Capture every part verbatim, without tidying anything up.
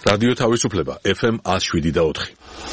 რადიო თავისუფლება ეფ ემ one oh seven და four.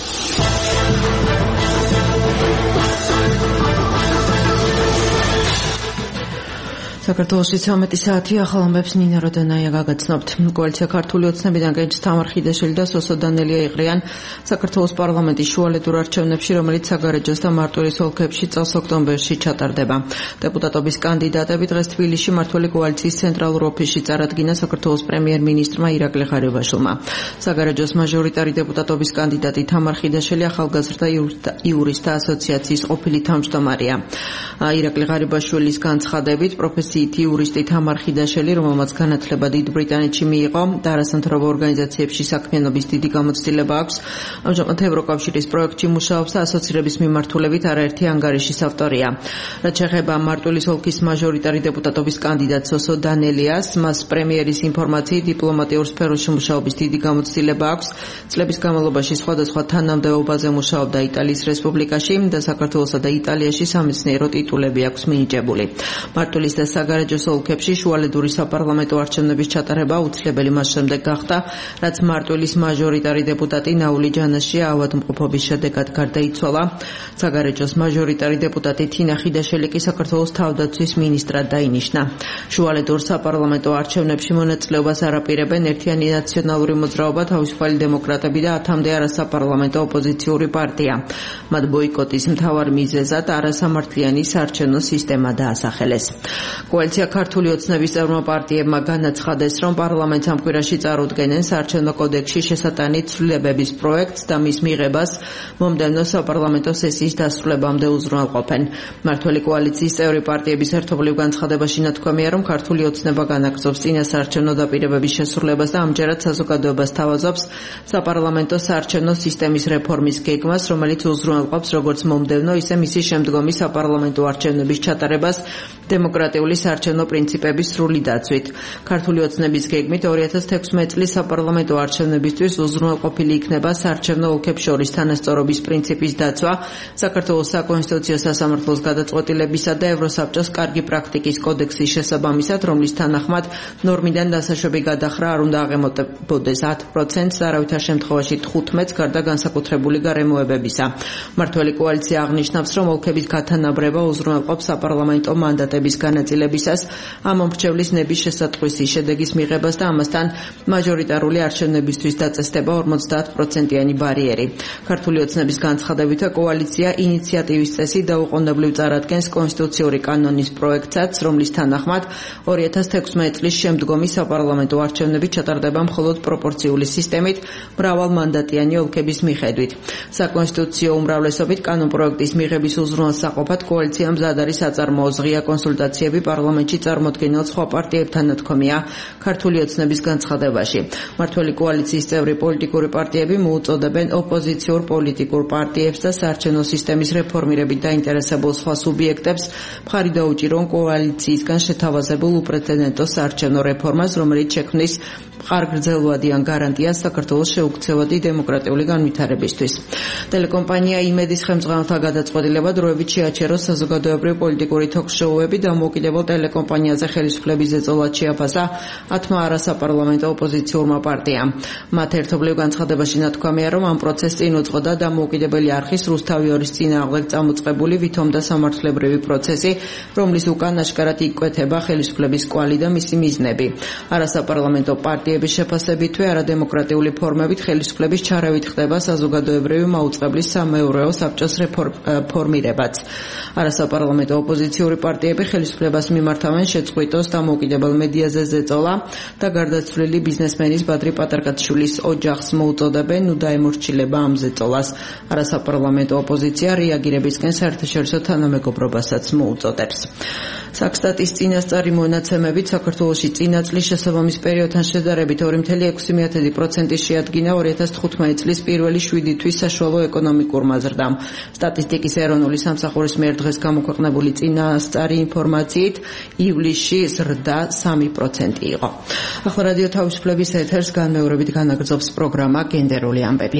საქართველოში ცამეტი საათი ახალ ამბებს ნინა როდანაია გაგაცნობთ. კოალიცია ქართული ოცნებიდან გენჩ თამარ ხიდაშელი და სოსო დანელია იყრიან საქართველოს პარლამენტის შუალედურ არჩევნებში, რომელიც საგარეჯოს და მარტვილის ოლქებში წელს ოქტომბერში ჩატარდება. დეპუტატობის კანდიდატები დღეს თბილისში მმართველი კოალიციის ცენტრალურ ოფისში წარადგინა საქართველოს პრემიერ-მინისტრმა ირაკლი ღარიბაშვილმა. საგარეჯოს მაჟორიტარი დეპუტატობის კანდიდატი თამარ ხიდაშელი ახალგაზრდა იურისტთა ასოციაციის ყოფილი თავმჯდომარეა. ირაკლი ღარიბაშვილის განცხადებით პროფესიით იურისტი თამარ ხიდაშელი, რომელმაც განათლება დიდ ბრიტანეთში მიიღო და არასამთავრობო ორგანიზაციებში საქმიანობის დიდი გამოცდილება აქვს, ამჟამად ევროკავშირის პროექტში მუშაობს და ასოცირების მიმართულებით არაერთი ანგარიშის ავტორია. რაც შეეხება მარტვილის ოლქის მაჟორიტარი დეპუტატობის კანდიდატ სოსო დანელიას, მას პრემიერის ინფორმაციით დიპლომატიურ სფეროში მუშაობის დიდი გამოცდილება აქვს. წლების განმავლობაში სხვადასხვა თანამდებობაზე მუშაობდა იტალიის რესპუბლიკაში და საქართველოსა და იტალიაში სამეცნიერო ტიტულები აქვს მინიჭებული. მარტვილის და საგარეჯოს ოლქებში შუალედური საპარლამენტო არჩევნების ჩატარება აუცილებელი მას შემდეგ გახდა, რაც მარტვილის მაჟორიტარი დეპუტატი ნაული ჯანაშია ავადმყოფობის შედეგად გარდაიცვალა. საგარეჯოს მაჟორიტარი დეპუტატი თინა ხიდაშელი კი საქართველოს თავდაცვის მინისტრად დაინიშნა. შუალედურ საპარლამენტო არჩევნებში მონაწილეობას არაპირებენ ერთიანი ნაციონალური მოძრაობა, თავისუფალი დემოკრატები და ათამდე არასაპარლამენტო ოპოზიციური პარტია. მათ ბოიკოტის მთავარ მიზეზად არასამართლიანი საარჩევნო სისტემა დაასახელეს. კოალიცია ქართული ოცნების წევრმა პარტიებმა განაცხადეს, რომ პარლამენტს ამ კვირაში წარუდგენენ საარჩევნო კოდექსში შესატანი ცვლილებების პროექტს და მის მიღებას მომდევნო საპარლამენტო სესიის დასრულებამდე უზრუნველყოფენ. მმართველი კოალიციის წევრი პარტიების ერთობლივ განცხადებაში ნათქვამია, რომ ქართული ოცნება განაგრძობს წინასაარჩევნო დაპირებების შესრულებას და ამჯერად საზოგადოებას თავაზობს საპარლამენტო საარჩევნო სისტემის რეფორმის გეგმას, რომელიც უზრუნველყოფს როგორც მომდევნო, ისე მისი შემდგომი საპარლამენტო არჩევნების ჩატარებას დემოკრატიული საარჩევნო პრინციპების სრული დაცვით. ქართული ოცნების გეგმით ორი ათას თექვსმეტი წლის საპარლამენტო არჩევნებისთვის უზრუნველყოფილი იქნება საარჩევნო ოლქებს შორის თანასწორობის პრინციპის დაცვა, საქართველოს საკონსტიტუციო სასამართლოს გადაწყვეტილებისა და ევროსაბჭოს კარგი პრაქტიკის კოდექსის შესაბამისად, რომლის თანახმად ნორმიდან დასაშვები გადახრა არ უნდა აღემატებოდეს ათ პროცენტს, არავითარ შემთხვევაში თხუთმეტს გარდა განსაკუთრებული გარემოებებისა. მმართველი კოალიცია აღნიშნავს, რომ ოლქების გათანაბრება უზრუნველყოფს საპარლამენტო მანდატების განაწილებისას, ამ მომრჩევლის ნების შესატყვისი შედეგის მიღებას და ამასთან მაჟორიტარული არჩევნებისთვის დაწესდება ორმოცდაათ პროცენტიანი ბარიერი. ქართული ოცნების განცხადებით, კოალიცია ინიციატივის წესი დაუყოვნებლივ წარადგენს კონსტიტუციური კანონის პროექტსაც, რომლის თანახმად ორი ათას თექვსმეტი წლის შემდგომი საპარლამენტო არჩევნები ჩატარდება მხოლოდ პროპორციული სისტემით მრავალმანდატიანი ოლქების მიხედვით. საკონსტიტუციო უმრავლესობით კანონპროექტის მიღების უზრუნველსაყოფად კოალიცია მზად არის აწარმოოს ღია კონსულტაციები პარლამენტში წარმოდგენილ სხვა პარტიებთან, ნათქვამია ქართული ოცნების განცხადებაში. მმართველი კოალიციის წევრი პოლიტიკური პარტიები მოუწოდებენ ოპოზიციურ პოლიტიკურ პარტიებს და საარჩევნო სისტემის რეფორმირებით დაინტერესებულ სხვა სუბიექტებს მხარი დაუჭირონ კოალიციისგან შეთავაზებულ უპრეცედენტო საარჩევნო რეფორმას, რომელიც შექმნის მყარ-გრძელვადიან გარანტიას საქართველოს შეუქცევადი დემოკრატიული განვითარებისთვის. ტელეკომპანია იმედის ხელმძღვანელთა გადაწყვეტილება დროებით შეაჩეროს საზოგადოებრივი პოლიტიკური თოქ-შოუები და მოკიდებელ ტელეკომპანიაზე ხელისუფლების ზეწოლად შეაფასა ათმა არასაპარლამენტო ოპოზიციურმა პარტიამ. მათ ერთობლივ განცხადებაში ნათქვამია, რომ ამ პროცესს წინ უძღოდა დამოუკიდებელი არხის რუსთავი ორის წინააღმდეგ წამოწყებული ვითომ და სამართლებრივი პროცესი, რომლის უკან აშკარად იკვეთება ხელისუფლების კვალი და მისი მიზნები. არასაპარლამენტო პარტიების შეფასებითვე არადემოკრატიული ფორმებით ხელისუფლების ჩარავით ხდება საზოგადოებრივი მაუწყებლის სამეურვეო საბჭოს რეფორმირებაც. არასაპარლამენტო ოპოზიციური პარტიები ხელისუფლებას მიმართავენ შეწყვიტოს დამოუკიდებელ მედიაზე ზეწოლა და გარდაცვლილი ბიზნესმენის ბადრი პატარკაციშვილის ოჯახს მოუწოდებენ ნუ დაემორჩილება ამ ზეწოლას. არასაპარლამენტო ოპოზიცია რეაგირებისკენ საერთაშორისო თანამეგობრობასაც მოუწოდებს. საქსტატის წინასწარი მონაცემებით საქართველოში წინა წლის შესაბამის პერიოდთან შედარებით ორი კoma ექვსი პროცენტი შეადგინა ორი ათას თხუთმეტი წლის პირველი შვიდი თვის საშუალო ეკონომიკურმა ზრდამ. სტატისტიკის ეროვნული სამსახურის მიერ დღეს გამოქვეყნებული წინასწარი ინფორმაციით ივლისში ზრდა სამი პროცენტი იყო. ახლა რადიო თავისუფლების ეთერს განმეორებით განაგრძობს პროგრამა გენდერული ამბები.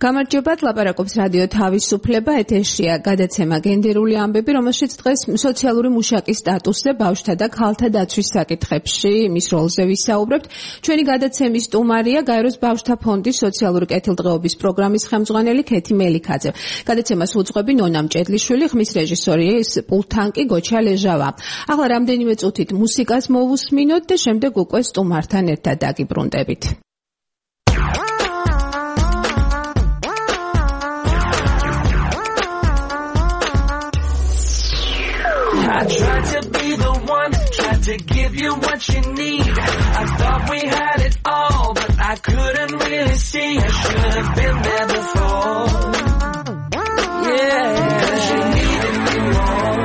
გამარჯობათ, ლაპარაკობს რადიო თავისუფლება, ეთერშია გადაცემა გენდერული ამბები, რომელშიც დღეს სოციალური მუშაკის სტატუსზე ბავშვთა და ქალთა დაცვის საკითხებში მის როლზე ვისაუბრებთ. ჩვენი გადაცემის სტუმარია გაეროს ბავშვთა ფონდის სოციალური კეთილდღეობის პროგრამის ხელმძღვანელი ქეთი მელიქაძე. გადაცემას უძღვები ნონა მჭედლიშვილი, ხმის რეჟისორი პულტთან კი გოჩა ლეჟავა. ახლა რამდენიმე წუთით მუსიკას მოვუსმინოთ და შემდეგ უკვე სტუმართან ერთად დაგიბრუნდებით. I tried to be the one, tried to give you what you need. I thought we had it all, but I couldn't really see. I should have been there before. Yeah, 'cause you needed me more.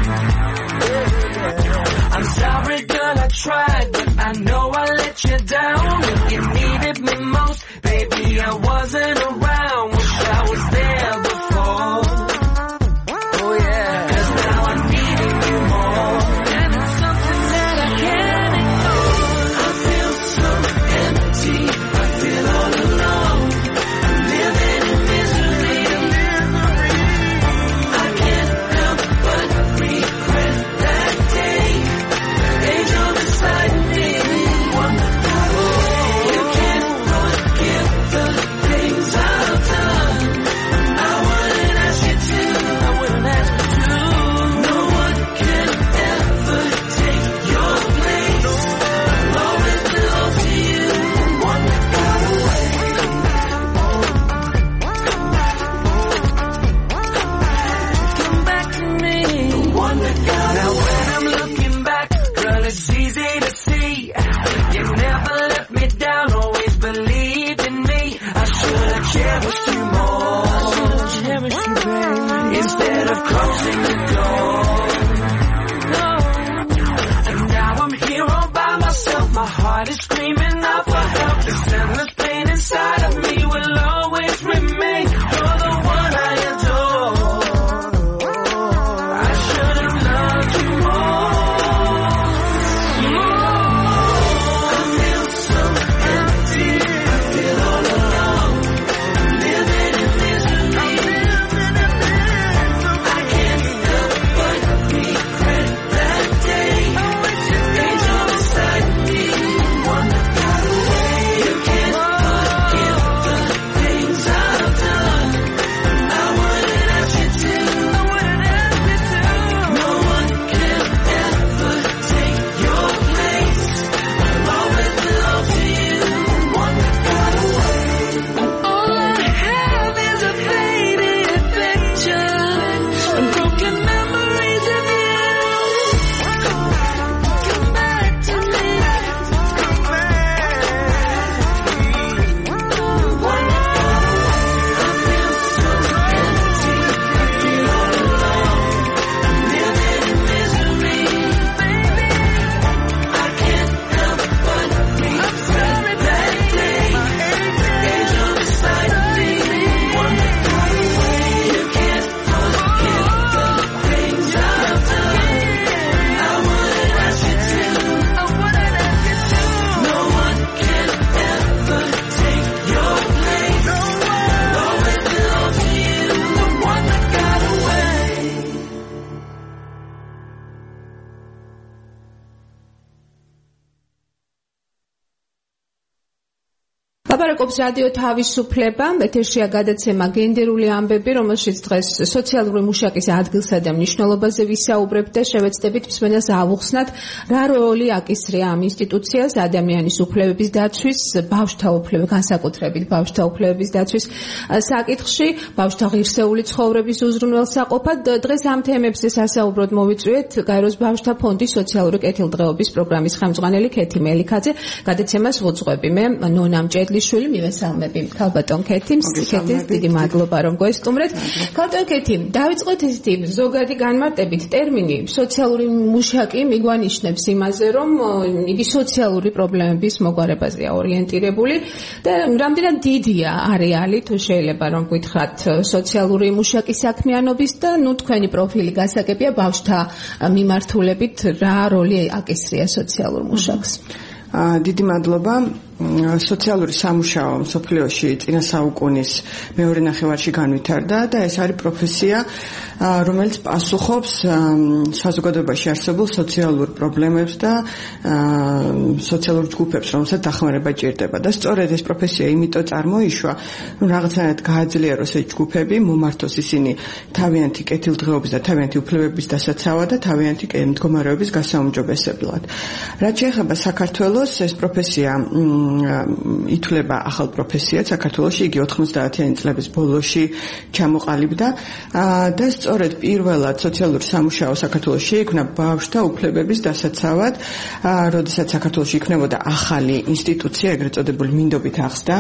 I'm sorry, girl, I tried, but I know I let you down. When you needed me most, baby, I wasn't around. Wish I was there before. Oh yeah, 'cause now I need you more, and it's something that I can't ignore. I feel so empty, I feel all alone. I'm living in misery, I can't help but regret that day. Angel beside me, wonderful. You can't forgive the things I've done. I wouldn't ask you to, I wouldn't ask you to. No one can ever take your place. I'll always belong to you, the one that got away. Come back to me, the one that got away. Now when I'm looking back, girl, it's easy to see. You never let me down, always believed in me. I should have cherished you more. I should have cherished you, baby, instead of closing the door. No. And now I'm here all by myself. My heart is screaming out for help. This endless pain inside of me will always remain. You're the one I adore. I should have loved you more. More. I feel so empty, I feel all alone. I'm living in misery, I can't help but regret that day. Angel beside me, one that got away. You can't forgive the things I've done. I wouldn't ask you to, I wouldn't ask you to. No one can ever take your place. I'll always belong to you, the one that got away. All I have is a faded picture and broken memories of you. Come back to me, come back. The one that got away. I feel so empty, I feel all alone. I'm living in misery, baby. I can't help but regret that day. Angel beside me, one that got away. You can't forgive the things I've done. I wouldn't ask you to, I wouldn't ask you to. No one can ever take your place. I'll always belong to you, the one that got away. ლაპარაკობს რადიო თავისუფლება, ეთერშია გადაცემა გენდერული ამბები, რომელშიც დღეს სოციალური მუშაკის ადგილსა და მნიშვნელობაზე ვისაუბრებთ და შევეცდებით მსმენელს ავუხსნათ, რა როლი აკისრია ამ ინსტიტუციას ადამიანის უფლებების დაცვის, ბავშვთა უფლებების, განსაკუთრებით ბავშვთა უფლებების დაცვის საკითხში, ბავშვთა ღირსეული ცხოვრების უზრუნველსაყოფად. დღეს ამ თემებზე სასაუბროდ მოვიწვიეთ გაეროს ბავშვთა ფონდის სოციალური კეთილდღეობის პროგრამის ხელმძღვანელი ქეთი მელიქაძე. გადაცემას ვუძღვები მე ნონა მჭედლიშვილი. შვილი მივესალმები ქალბატონ ქეთიმს, ქეთის დიდი მადლობა რომ გვესტუმრეთ. ქალბატონ ქეთი, დავიწყოთ ისეთი ზოგადი განმარტებით ტერმინი სოციალური მუშაკი მიგვანიშნებს იმაზე, რომ იგი სოციალური პრობლემების მოგვარებაზეა ორიენტირებული და რამდენად დიდია არეალი, თუ შეიძლება რომ გითხრათ, სოციალური მუშაკის საქმიანობის და ნუ თქვენი პროფილი გასაგებია ბავშვთა მიმართულებით, რა როლი აკისრია სოციალურ მუშაკს. დიდი მადლობა. სოციალური სამუშაო მსოფლიოში წინა საუკუნის მეორე ნახევარში განვითარდა და ეს არის პროფესია, რომელიც პასუხობს საზოგადოებაში არსებულ სოციალურ პრობლემებს და სოციალურ ჯგუფებს, რომელსაც დახმარება ჭირდება. და სწორედ ეს პროფესია იმიტომ წარმოიშვა, რომ რაღაცნაირად გააძლიეროს ეს ჯგუფები, მომართოს ისინი თავიანთი კეთილდღეობის და თავიანთი უფლებების დასაცავად და თავიანთი მდგომარეობის გასაუმჯობესებლად. რაც შეეხება საქართველოს, ეს პროფესია ითვლება ახალ პროფესიად საქართველოში, იგი ოთხმოცდაათიანი წლების ბოლოში ჩამოყალიბდა და სწორედ პირველად სოციალური სამუშაო საქართველოში შეიქმნა ბავშვთა უფლებების დასაცავად, როდესაც საქართველოში იქნებოდა ახალი ინსტიტუცია, ეგრეთ წოდებული მინდობით აღზრდა.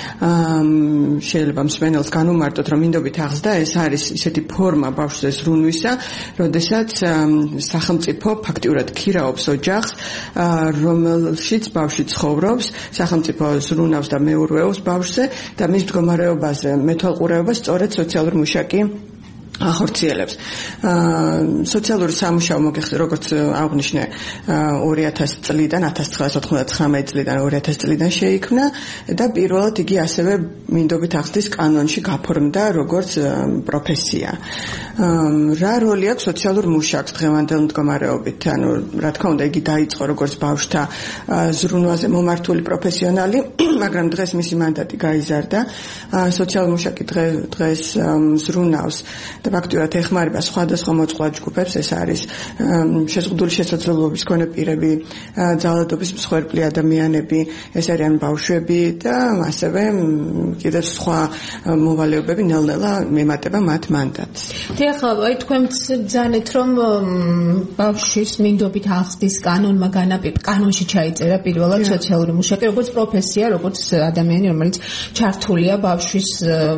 შეიძლება მსმენელს განუმარტოთ, რომ მინდობით აღზრდა ეს არის ისეთი ფორმა ბავშვზე ზრუნვისა, როდესაც სახელმწიფო ფაქტიურად ქირაობს ოჯახს, რომელშიც ბავშვი ცხოვრობს, სახელმწიფო ზრუნავს და მეურვეობს ბავშვზე და მის მდგომარეობაზე მეთვალყურეობას სწორედ სოციალური მუშაკი ახორციელებს. სოციალური სამუშაო მოგეხსენე, როგორც აღნიშნე, ორი ათასი წლიდან, ათას ცხრაასი ოთხმოცდათხრამეტი წლიდან, ორი ათასი წლიდან შეიქმნა და პირველად იგი ასევე მინდობით აღზრდის კანონში გაფორმდა როგორც პროფესია. რა როლი აქვს სოციალურ მუშაკს დღევანდელ მდგომარეობით? ანუ, რა თქმა უნდა, იგი დაიწყო როგორც ბავშვთა ზრუნვაზე მომართული პროფესიონალი, მაგრამ დღეს მისი მანდატი გაიზარდა. სოციალური მუშაკი დღეს ზრუნავს და ფაქტიურად ეხმარება სხვადასხვა მოწყვლად ჯგუფებს, ეს არის შეზღუდული შესაძლებლობის მქონე პირები, ძალადობის მსხვერპლი ადამიანები, ეს არიან ბავშვები და ასევე კიდევ სხვა მოვალეობები ნელ-ნელა მემატება მათ მანდატს. ახლა აი თქვენც ბრძანეთ, რომ ბავშვის მინდობით აღზრდის კანონმა განაპირ კანონში ჩაიწერა პირველად სოციალური მუშაკი, როგორც პროფესია, როგორც ადამიანი, რომელიც ჩართულია ბავშვის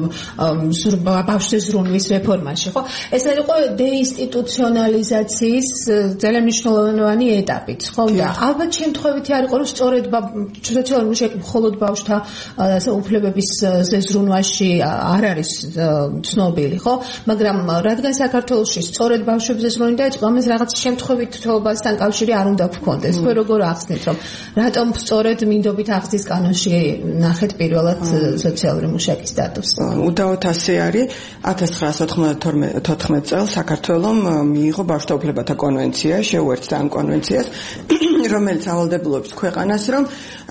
ბავშვის ზრუნვის რეფორმაში, ხო? ეს იყო დეინსტიტუციონალიზაციის ძალიან მნიშვნელოვანი ეტაპიც, ხო? და ალბათ შემთხვევითი არ იყო, რომ სწორედ სოციალური მუშაკი მხოლოდ ბავშვთა უფლებების ზრუნვაში არ არის ცნობილი, ხო? მაგრამ რადგან საქართველოში სწორედ ბავშვებზე ზრუნვა დაიწყო, ამას რაღაც შემთხვევითობასთან კავშირი არ უნდა გქონდეს. თქვენ როგორ ახსნით, რომ რატომ სწორედ მინდობით აღზრდის კანონში ნახეთ პირველად სოციალური მუშაკის სტატუსს? უდავოდ ასე არის. ათას ცხრაასი ოცდათოთხმეტი წელს საქართველომ მიიღო ბავშვთა უფლებათა კონვენცია, შეუერთდა ამ კონვენციას, რომელიც ავალდებულებს ქვეყანას, რომ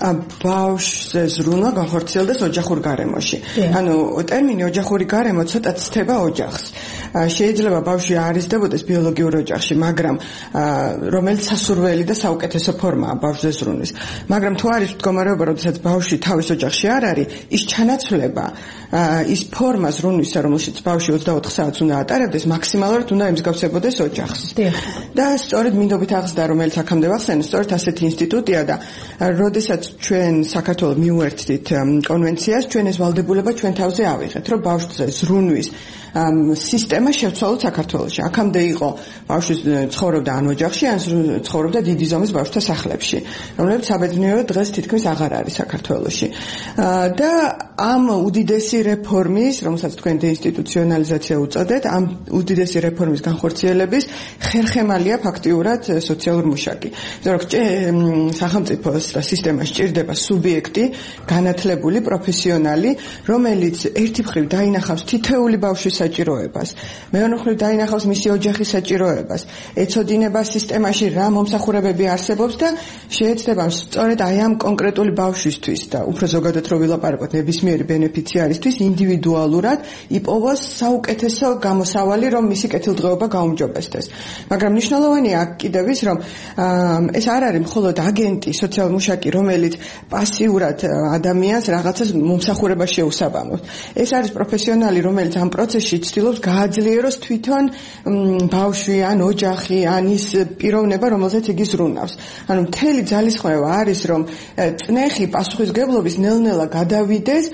ბავშვზე ზრუნვა განხორციელდეს ოჯახურ გარემოში. ანუ ტერმინი ოჯახური გარემო ცოტა ცდება ოჯახს. შეიძლება ბავშვი არ იზრდებოდეს ბიოლოგიურ ოჯახში, მაგრამ რომელიც სასურველი და საუკეთესო ფორმაა ბავშვზე ზრუნვის. მაგრამ თუ არის მდგომარეობა, როდესაც ბავშვი თავის ოჯახში არ არის, ის ჩანაცვლება, ის ფორმა ზრუნვისა, რომელშიც ბავშვი ოცდაოთხ საათს უნდა ატარებდეს, მაქსიმალურად უნდა ემსგავსებოდეს ოჯახს. და სწორედ მინდობით აღზრდა, რომელიც აქამდე ვახსენე, სწორედ ასეთი ინსტიტუტია და როდესაც ჩვენ საქართველოს მიუერთდით კონვენციას, ჩვენ ეს ვალდებულება ჩვენ თავზე ავიღეთ, რომ ბავშვზე ზრუნვის სისტემა შევცვალოთ საქართველოში. აქამდე იყო ბავშვი ცხოვრობდა ან ოჯახში, ან ცხოვრობდა დიდი ზომის ბავშვთა სახლებში, რომლებიც საბედნიეროდ დღეს თითქმის აღარ არის საქართველოში. და ამ უდიდესი რეფორმის, რომელსაც თქვენ დეინსტიტუციონალიზაცია უწოდეთ, ამ უდიდესი რეფორმის განხორციელების ხერხემალია ფაქტიურად სოციალური მუშაკი. ზოგადად სახელმწიფოს და სისტემას ჭირდება სუბიექტი, განათლებული პროფესიონალი, რომელიც ერთი მხრივ დაინახავს თითოეული ბავშვის საჭიროებას, მეორე მხრივ დაინახავს მისი ოჯახის საჭიროებას, ეცოდინება სისტემაში რა მომსახურებები არსებობს და შეეცდება სწორედ აი ამ კონკრეტული ბავშვისთვის და უფრო ზოგადად რო ვილაპარაკოთ ნებისმიერი ბენეფიციარისთვის ინდივიდუალურად იპოვოს საუკეთესო გამოსავალი, რომ მისი კეთილდღეობა გაუმჯობესდეს. მაგრამ მნიშვნელოვანია აქ კიდევ ის, რომ ეს არ არის მხოლოდ აგენტი, სოციალური მუშაკი, რომელიც პასიურად ადამიანს რაღაცას მომსახურებას შეუსაბამოთ. ეს არის პროფესიონალი, რომელიც ამ პროცესში ცდილობს გააძლიეროს თვითონ ბავშვი ან ოჯახი ან ის პიროვნება, რომელზეც იგი ზრუნავს. ანუ მთელი ძალისხმევა არის, რომ წნეხი პასუხისგებლობის ნელ-ნელა გადავიდეს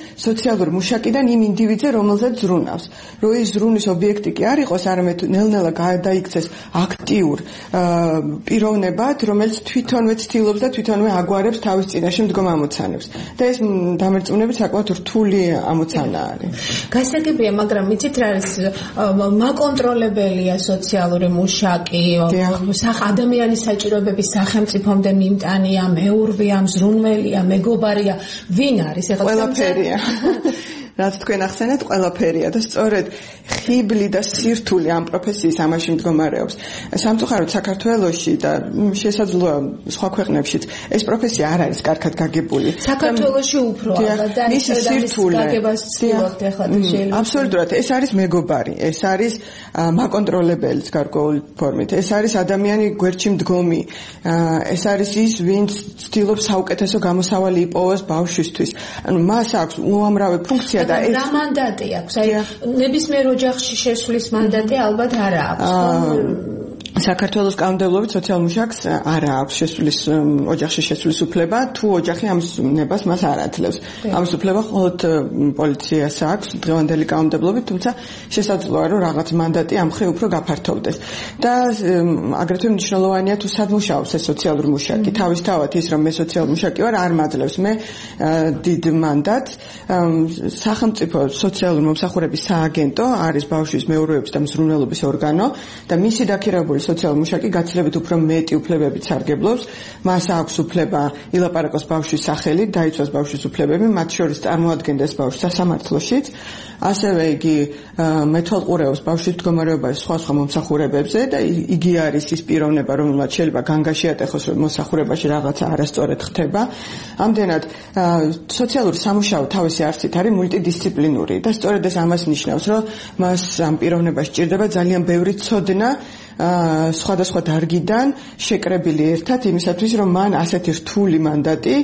სოციალური მუშაკიდან იმ ინდივიდზე, რომელზეც ზრუნავს. რომ ის ზრუნის ობიექტი კი არ იყოს, არამედ ნელ-ნელა გადაიქცეს აქტიურ პიროვნებად, რომელიც თვითონვე ცდილობს და თვითონვე აგვარებს თავის წინაშე მდგომ ამოცანებს. და ეს დამერწმუნებით საკმაოდ რთული ამოცანა არის. გასაგებია, მაგრამ იცით რა არის მაკონტროლებელია სოციალური მუშაკი, ადამიანის საჭიროებების სახელმწიფომდე მიმტანია, მეურვეა, მზრუნველია, მეგობარია, ვინ არის ეხლა ყველაფერია. რაც თქვენ ახსენეთ, ყველაფერია და სწორედ ხიბლი და სირთული ამ პროფესიის ამაში მდგომარეობს. სამწუხაროდ საქართველოში და შესაძლოა სხვა ქვეყნებშიც ეს პროფესია არ არის კარგად გაგებული. საქართველოში უფრო ალბათ და ის გაგებას ცდილობთ ეხლა შეიძლება. აბსოლუტურად, ეს არის მეგობარი, ეს არის მაკონტროლებელიც გარკვეული ფორმით. ეს არის ადამიანი გვერდში მდგომი. ეს არის ის, ვინც ცდილობს საუკეთესო გამოსავალი იპოვოს ბავშვისთვის. ანუ მას აქვს უამრავი ფუნქცია და ეს რა მანდატი აქვს? აი ნებისმიერ ოჯახში შესვლის მანდატი ალბათ არ აქვს. საქართველოს კანონმდებლობით სოციალურ მუშაკს არ აქვს შესვლის ოჯახში შესვლის უფლება, თუ ოჯახი ამ ნებას მას არ აძლევს. ამის უფლება მხოლოდ პოლიციას აქვს დღევანდელი კანონმდებლობით, თუმცა შესაძლოა რომ რაღაც მანდატი ამ მხრივ უფრო გაფართოვდეს. და აგრეთვე მნიშვნელოვანია თუ სად მუშაობს ეს სოციალური მუშაკი. თავისთავად ის რომ მე სოციალური მუშაკი ვარ არ მაძლევს მე დიდ მანდატს. სახელმწიფო სოციალური მომსახურების სააგენტო არის ბავშვის მეურვეობის და მზრუნველობის ორგანო და მისი დაქირავებული სოციალური მუშაკი გაცილებით უფრო მეტი უფლებებით სარგებლობს. მას აქვს უფლება ილაპარაკოს ბავშვის სახელით, დაიცვას ბავშვის უფლებები, მათ შორის წარმოადგენდეს ბავშვს სასამართლოშიც. ასევე იგი მეთვალყურეობს ბავშვის მდგომარეობაში სხვა სხვა მომსახურებებზე და იგი არის ის პიროვნება, რომელმაც შეიძლება განგაშიატეხოს, რომ მომსახურებაში რაღაცა არასწორად ხდება. ამდენად სოციალური სამუშაო თავისი არსით არის მულტიდისციპლინური და სწორედ ეს ამას ნიშნავს, რომ მას ამ პიროვნებას სჭირდება ძალიან ბევრი ცოდნა სხვადასხვა დარგიდან შეკრებილი ერთად იმისათვის, რომ მან ასეთი რთული მანდატი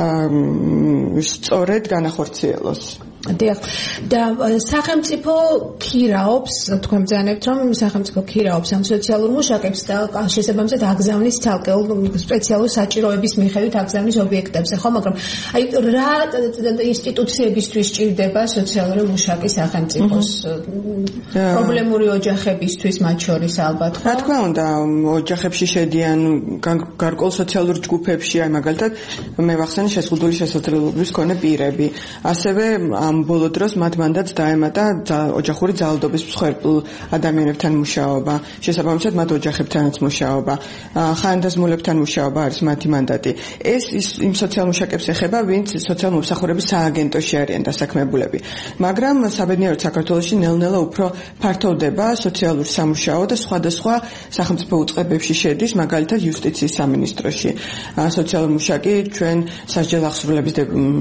სწორედ განახორციელოს. დიახ. და სახელმწიფო ქირაობს, თქვენ ბრძანებთ, რომ სახელმწიფო ქირაობს ამ სოციალურ მუშაკებს და შესაბამისად აგზავნის ცალკეულ სპეციალურ საჭიროების მიხედვით აგზავნის ობიექტებზე, ხო, მაგრამ აი რა ინსტიტუციებისთვის სჭირდება სოციალური მუშაკი სახელმწიფოს პრობლემური ოჯახებისთვის მათ შორის ალბათ, ხო? რა თქმა უნდა, ოჯახებში შედიან გარკვეულ სოციალურ ჯგუფებში, აი მაგალითად მე ვახსენე შეზღუდული შესაძლებლობების მქონე პირები. ასევე ამ ბოლო დროს მათ მანდატს დაემატა ოჯახური ძალადობის მსხვერპლ ადამიანებთან მუშაობა, შესაბამისად მათ ოჯახებთანაც მუშაობა, ხანდაზმულებთან მუშაობა არის მათი მანდატი. ეს იმ სოციალურ მუშაკებს ეხება, ვინც სოციალურ მომსახურების სააგენტოში არიან დასაქმებულები. მაგრამ საბედნიეროდ საქართველოში ნელ-ნელა უფრო ფართოვდება სოციალური სამუშაო და სხვადასხვა სახელმწიფო უწყებებში შედის, მაგალითად იუსტიციის სამინისტროში. სოციალური მუშაკი ჩვენ სასჯელ აღსრულების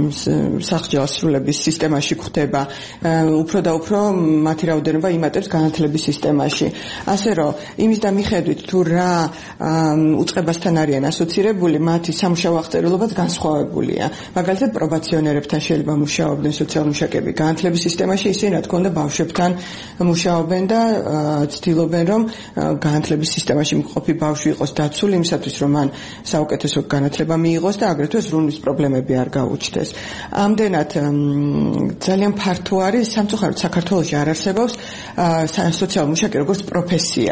სასჯელ აღსრულების სისტემაში გვხვდება, უფრო და უფრო მათი რაოდენობა იმატებს განათლების სისტემაში. ასე რომ იმის და მიხედვით თუ რა უწყებასთან არიან ასოცირებული, მათი სამუშაო აღწერილობაც განსხვავებულია. მაგალითად პრობაციონერებთან შეიძლება მუშაობდნენ სოციალური მუშაკები განათლების სისტემაში, ისინი რა თქმა უნდა ბავშვებთან მუშაობენ და ცდილობენ რომ განათლების სისტემაში მყოფი ბავშვი იყოს დაცული იმისათვის რომ მან საუკეთესო განათლება მიიღოს და აგრეთვე ზრუნვის პრობლემები არ გაუჩნდეს. ამდენად ძალიან ფართო არის, სამწუხაროდ საქართველოში არ არსებობს სოციალური მუშაკი როგორც პროფესია.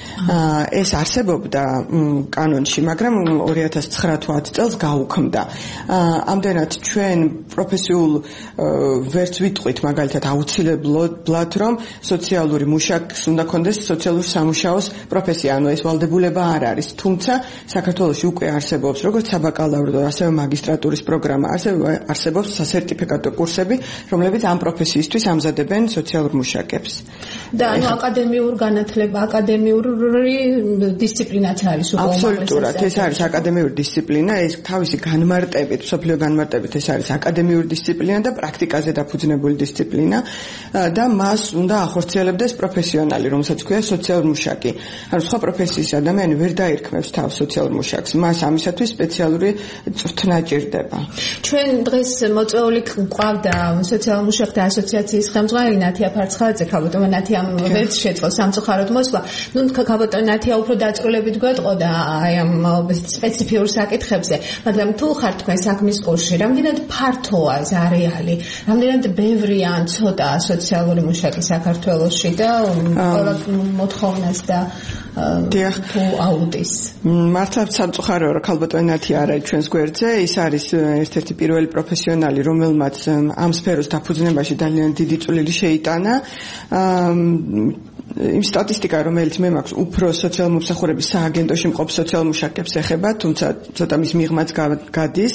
ეს არსებობდა კანონში, მაგრამ ორი ათას ცხრა თუ ათი წელს გაუქმდა. ამდენად ჩვენ პროფესიულ ვერც ვიტყვით მაგალითად აუცილებლად რომ სოციალური მუშაკს უნდა ქონდეს სოციალურ სამუშაოს პროფესია, ანუ ეს ვალდებულება არ არის. თუმცა საქართველოში უკვე არსებობს როგორც საბაკალავრო, ასევე მაგისტრატურის პროგრამა, ასევე არსებობს სასერტიფიკატო კურსები, რომლებიც ამ პროფესიისთვის ამზადებენ სოციალურ მუშაკებს. და ანუ აკადემიურ განათლება, აკადემიური დისციპლინაც არის უკვე. აბსოლუტურად, ეს არის აკადემიური დისციპლინა, ეს თავისი განმარტებით, მსოფლიო განმარტებით ეს არის აკადემიური დისციპლინა და პრაქტიკაზე დაფუძნებული დისციპლინა და მას უნდა ახორციელებდეს პროფესიონალი, რომელსაც ქვია სოციალური მუშაკი. ანუ სხვა პროფესიის ადამიანი ვერ დაირქმევს თავს სოციალურ მუშაკს, მას ამისათვის სპეციალური წვრთნა ჭირდება. ჩვენ დღეს მოწვეული გვყავდა სოციალურ მუშაკთა ასოციაციის ხელმძღვანელი ნათია ფარცხაძე, ქალბატონო ნათია, ამ ვერც შეწყო სამწუხაროდ მოსვლა. ნუ ქაბატონათია უფრო დაწვრილებით გვეტყოდა აი ამ სპეციფიურ საკითხებზე, მაგრამ თუ ხარ თქვენ საქმის კურსში, რამდენად ფართოა არეალი, რამდენად ბევრია ან ცოტა სოციალური მუშაკი საქართველოში და ყველა მოთხოვნას და თუ აუდის. მართლა სამწუხაროა რომ ქალბატონათი არ არის ჩვენს გვერდზე, ის არის ერთ-ერთი პირველი პროფესიონალი, რომელმაც ამ სფეროს დაფუძნებაში ძალიან დიდი წვლილი შეიტანა. იმ სტატისტიკა, რომელიც მე მაქვს, უფრო სოციალური მომსახურების სააგენტოში მყოფ სოციალურ მუშაკებს ეხება, თუმცა ცოტა მის მიღმაც გადის.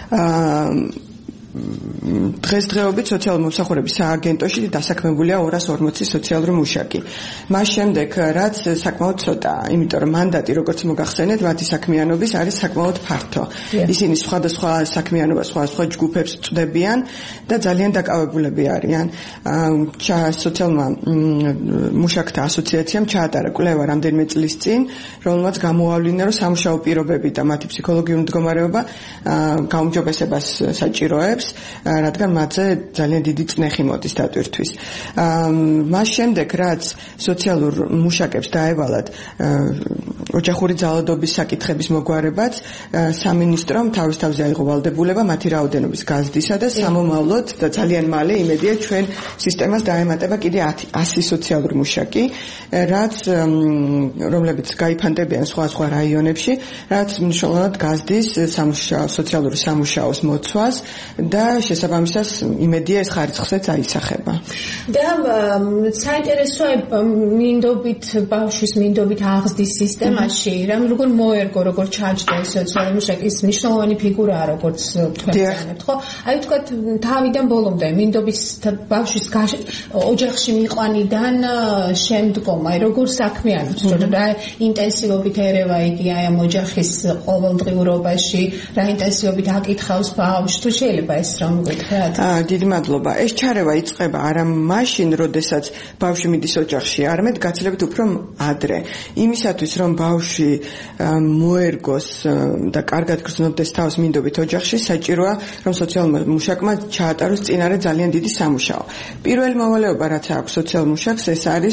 დღესდღეობით სოციალური მომსახურების სააგენტოში დასაქმებულია ორას ორმოცი სოციალური მუშაკი. მას შემდეგ, რაც საკმაოდ ცოტაა, იმიტომ რომ მანდატი, როგორც მოგახსენეთ, მათი საქმიანობის არის საკმაოდ ფართო. ისინი სხვადასხვა საქმიანობას, სხვადასხვა ჯგუფებს წვდებიან და ძალიან დაკავებულები არიან. სოციალურმა მუშაკთა ასოციაციამ ჩაატარა კვლევა რამდენიმე წლის წინ, რომელმაც გამოავლინა, რომ სამუშაო პირობები და მათი ფსიქოლოგიური მდგომარეობა გაუმჯობესებას საჭიროებს, რადგან მათზე ძალიან დიდი წნეხი მოდის დატვირთვის. მას შემდეგ, რაც სოციალურ მუშაკებს დაევალათ ოჯახური ძალადობის საკითხების მოგვარებაც, სამინისტრომ თავის თავზე აიღო ვალდებულება მათი რაოდენობის გაზრდისა და სამომავლოდ და ძალიან მალე იმედია ჩვენ სისტემას დაემატება კიდე ასი სოციალური მუშაკი, რაც რომლებიც გაიფანტებიან სხვა სხვა რაიონებში, რაც მნიშვნელოვნად გაზრდის სოციალური სამუშაოს მოცვას და შესაბამისად იმედია ეს ხარისხსაც აისახება. და საინტერესოა მინდობით ბავშვის მინდობით აღზრდის სისტემაში, რამ როგორ მოერგო, როგორ ჩაჯდა ეს სოციალური მუშაკის მნიშვნელოვანი ფიგურაა, როგორც თქვენ ვთქვით, ხო? აი ვთქვათ თავიდან ბოლომდე მინდობის ბავშვის ოჯახში მიყვანიდან შემდგომ, აი როგორ საქმიანობს, რა ინტენსივობით ერევა იგი აი ამ ოჯახის ყოველდღიურობაში, რა ინტენსივობით აკითხავს ბავშვს, თუ შეიძლება ეს რომ გითხრათ? აა, დიდი მადლობა. ეს ჩარევა იწყება არა მაშინ, როდესაც ბავშვი მიდის ოჯახში, არამედ გაცილებით უფრო ადრე. იმისათვის, რომ ბავშვი მოერგოს და კარგად გრძნობდეს თავს მინდობით ოჯახში, საჭიროა, რომ სოციალურ მუშაკმა ჩაატაროს წინარე ძალიან დიდი სამუშაო. პირველი მოვალეობა, რაც აქვს სოციალურ მუშაკს, ეს არის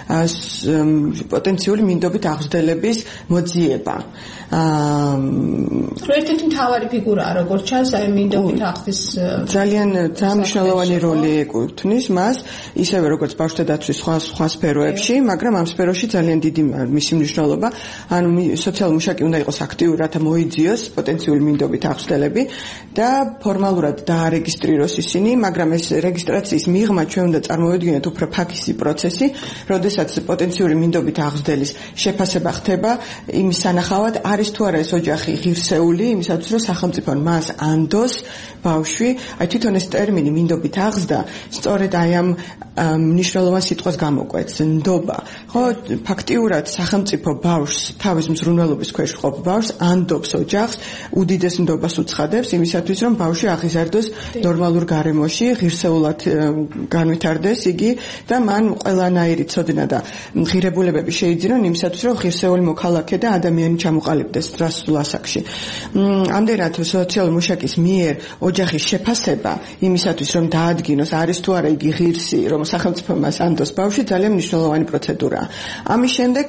პოტენციური მინდობით აღზრდელების მოძიება. აა, ერთ-ერთი მთავარი ფიგურაა, როგორც ჩანს, აი მინდობით აღზრდის ძალიან ძალიან მნიშვნელოვანი როლი ეკუთვნის მას, ისევე როგორც ბავშვთა დაცვის სხვა სხვა სფეროებში, მაგრამ ამ სფეროში ძალიან დიდი მისი მნიშვნელობა, ანუ სოციალურ მუშაკი უნდა იყოს აქტიური, რათა მოიძიოს პოტენციური მინდობით აღზრდელები და ფორმალურად დაარეგისტრიროს ისინი, მაგრამ ეს რეგისტრაციის მიღმა ჩვენ უნდა წარმოვიდგინოთ უფრო ფაქიზი პროცესი, როდესაც პოტენციური მინდობით აღზრდელის შეფასება ხდება იმის სანახავად, არის თუ არა ეს ოჯახი ღირსეული, იმისათვის რომ სახელმწიფო მას ანდოს ბავშვი, აი თვითონ ეს ტერმინი მინდობით აღზრდა, სწორედ აი ამ მნიშვნელოვან სიტყვას გამოკვეთს, ნდობა. ხო, ფაქტიურად სახელმწიფო ბავშვს, თავის მზრუნველობის ქვეშ მყოფ ბავშვს ანდობს ოჯახს, უდიდეს ნდობას უცხადებს იმისათვის, რომ ბავშვი აღიზარდოს ნორმალურ გარემოში, ღირსეულად განვითარდეს იგი და მან ყველანაირი ცოდნა და ღირებულებები შეიძინონ იმისათვის, რომ ღირსეული მოქალაქე და ადამიანი ჩამოყალიბდეს დრასტულ ასაკში. ამდენად სოციალურ მუშაკის მიერ ოჯახის შეფასება იმისათვის, რომ დაადგინოს არის თუ არა იგი ღირსი, რომ სახელმწიფო მას ანდოს ბავშვი, ძალიან მნიშვნელოვანი პროცედურაა. ამის შემდეგ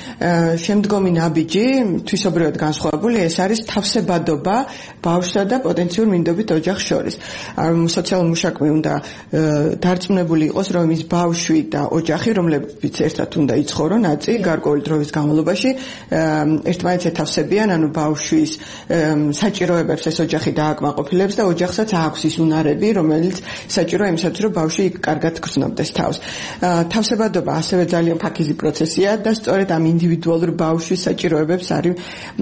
შემდგომი ნაბიჯი თვისობრივად განსხვავებული, ეს არის თავსებადობა ბავშვსა და პოტენციურ მინდობით ოჯახს შორის. სოციალურ მუშაკმა უნდა დარწმუნებული იყოს, რომ ის ბავშვი და ოჯახი, რომლებიც ერთად უნდა იცხოვრონ აწი გარკვეული დროის განმავლობაში, ერთმანეთს ეთავსებიან, ანუ ბავშვის საჭიროებებს ეს ოჯახი დააკმაყოფილებს და ოჯახსაც აქვს ის უნარები, რომელიც საჭიროა იმისათვის, რომ ბავშვი კარგად გრძნობდეს თავს. თავსებადობა ასევე ძალიან ფაქიზი პროცესია და სწორედ ამ ინდივიდუალურ ბავშვის საჭიროებებს არის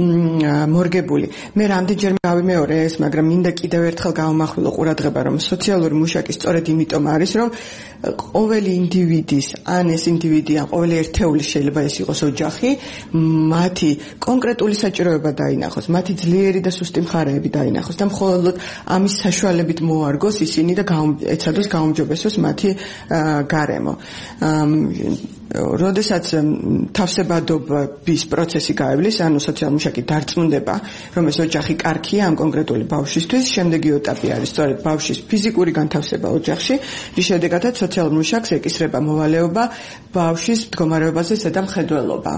მორგებული. მე რამდენჯერმე გავიმეორე ეს, მაგრამ მინდა კიდევ ერთხელ გავამახვილო ყურადღება, რომ სოციალური მუშაკი სწორედ იმიტომ არის, რომ ყოველი ინდივიდის, ან ეს ინდივიდი, ან ყოველი ერთეული შეიძლება ეს იყოს ოჯახი, მათი კონკრეტული კონკრეტული საჭიროება დაინახოს, მათი ძლიერი და სუსტი მხარეები დაინახოს და მხოლოდ ამის საშუალებით მოარგოს ისინი და ეცადოს გაუმჯობესოს მათი გარემო. როდესაც თავსებადობის პროცესი გაივლის, ანუ სოციალმუშაკი დარწმუნდება, რომ ეს ოჯახი კარგია ამ კონკრეტული ბავშვისთვის, შემდეგი ეტაპი არის სწორედ ბავშვის ფიზიკური განთავსება ოჯახში, რის შედეგადაც სოციალმუშაკს ეკისრება მოვალეობა ბავშვის მდგომარეობაზე ზედამხედველობა.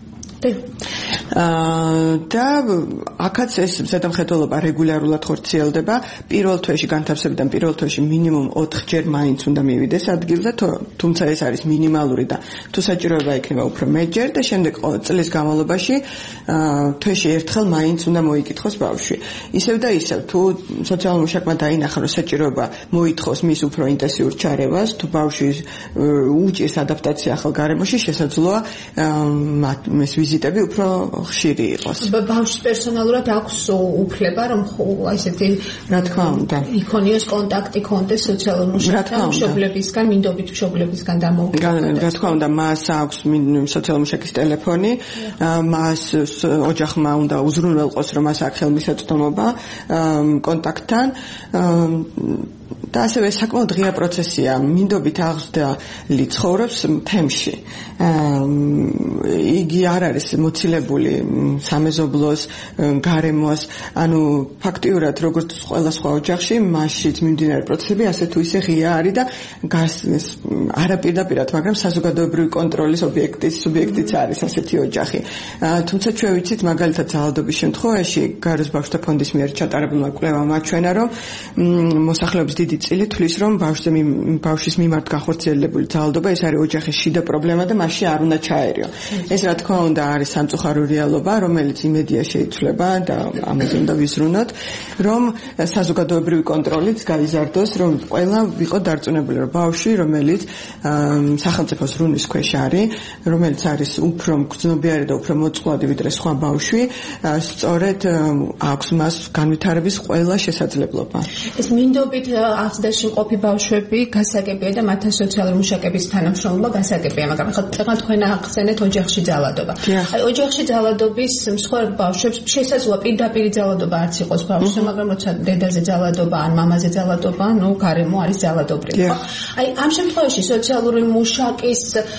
და აქაც ეს ზედამხედველობა რეგულარულად ხორციელდება. პირველ თვეში განთავსებიდან პირველ თვეში მინიმუმ ოთხჯერ მაინც უნდა მივიდეს ადგილზე, თუმცა ეს არის მინიმალური და თუ საჭიროება იქნება უფრო მეტჯერ და შემდეგ წლის განმავლობაში თვეში ერთხელ მაინც უნდა მოიკითხოს ბავშვი. ისევ და ისევ თუ სოციალმუშაკმა დაინახა, რომ საჭიროება მოითხოვს მის უფრო ინტენსიურ ჩარევას, თუ ბავშვის უჭირს ადაპტაცია ახალ გარემოში, შესაძლოა მის ვიზიტები უფრო ხშირი იყოს. ბავშვს პერსონალურად აქვს უფლება, რომ აი ესეთი რა თქმა უნდა იქონიოს კონტაქტი კონდეს სოციალურ მუშაკთან, მშობლებისგან, მინდობით მშობლებისგან დამოუკიდებლად. რა თქმა უნდა, მას აქვს სოციალურ მუშაკის ტელეფონი, მას ოჯახმა უნდა უზრუნველყოს, რომ მას აქვს ხელმისაწვდომობა კონტაქტთან. და ასევე საკმაოდ ღია პროცესია. მინდობით აღზრდა ლიცხოვრებს თემში. იგი არ არის მოცილებული სამეზობლოს, გარემოს, ანუ ფაქტიურად როგორც ყველა სხვა ოჯახში, მასშიც მიმდინარე პროცესები ასე თუ ისე ღია არის და არაპირდაპირად, მაგრამ საზოგადოებრივი კონტროლის ობიექტის სუბიექტიც არის ასეთი ოჯახი. თუმცა ჩვენ ვიცით, მაგალითად ძალადობის შემთხვევაში გაროს ბავშვთა ფონდის მიერ ჩატარებულმა კვლევამ აჩვენა, რომ მოსახლეობის დიდი წილი თვლის, რომ ბავშვზე ბავშვის მიმართ განხორციელებული ძალადობა ეს არის ოჯახის შიდა პრობლემა და მასში არ უნდა ჩაერიო. ეს რა თქმა უნდა არის სამწუხარო რეალობა, რომელიც იმედია შეიცვლება და ამაზე უნდა ვიზრუნოთ, რომ საზოგადოებრივი კონტროლიც გაიზარდოს, რომ ყველა ვიყო დარწმუნებული, რომ ბავშვი, რომელიც სახელმწიფოს რუნის ქვეშ არის, რომელიც არის უფრო მგრძნობიარე და უფრო მოწყვლადი ვიდრე სხვა ბავშვი, სწორედ აქვს მას განვითარების ყველა შესაძლებლობა. ეს მინდობით აღზრდაში მყოფი ბავშვები გასაგებია და მათთან სოციალური მუშაკების თანამშრომლობა გასაგებია, მაგრამ ახლა წეგან თქვენ ახსენეთ ოჯახში ძალადობა. აი ოჯახში ძალადობის მსხვერპლ ბავშვებს შესაძლოა პირდაპირ ძალადობა არც იყოს ბავშვზე, მაგრამ როცა დედაზე ძალადობა ან მამაზე ძალადობა, ნუ გარემო არის ძალადობრივი. აი ამ შემთხვევაში სოციალური მუშაკის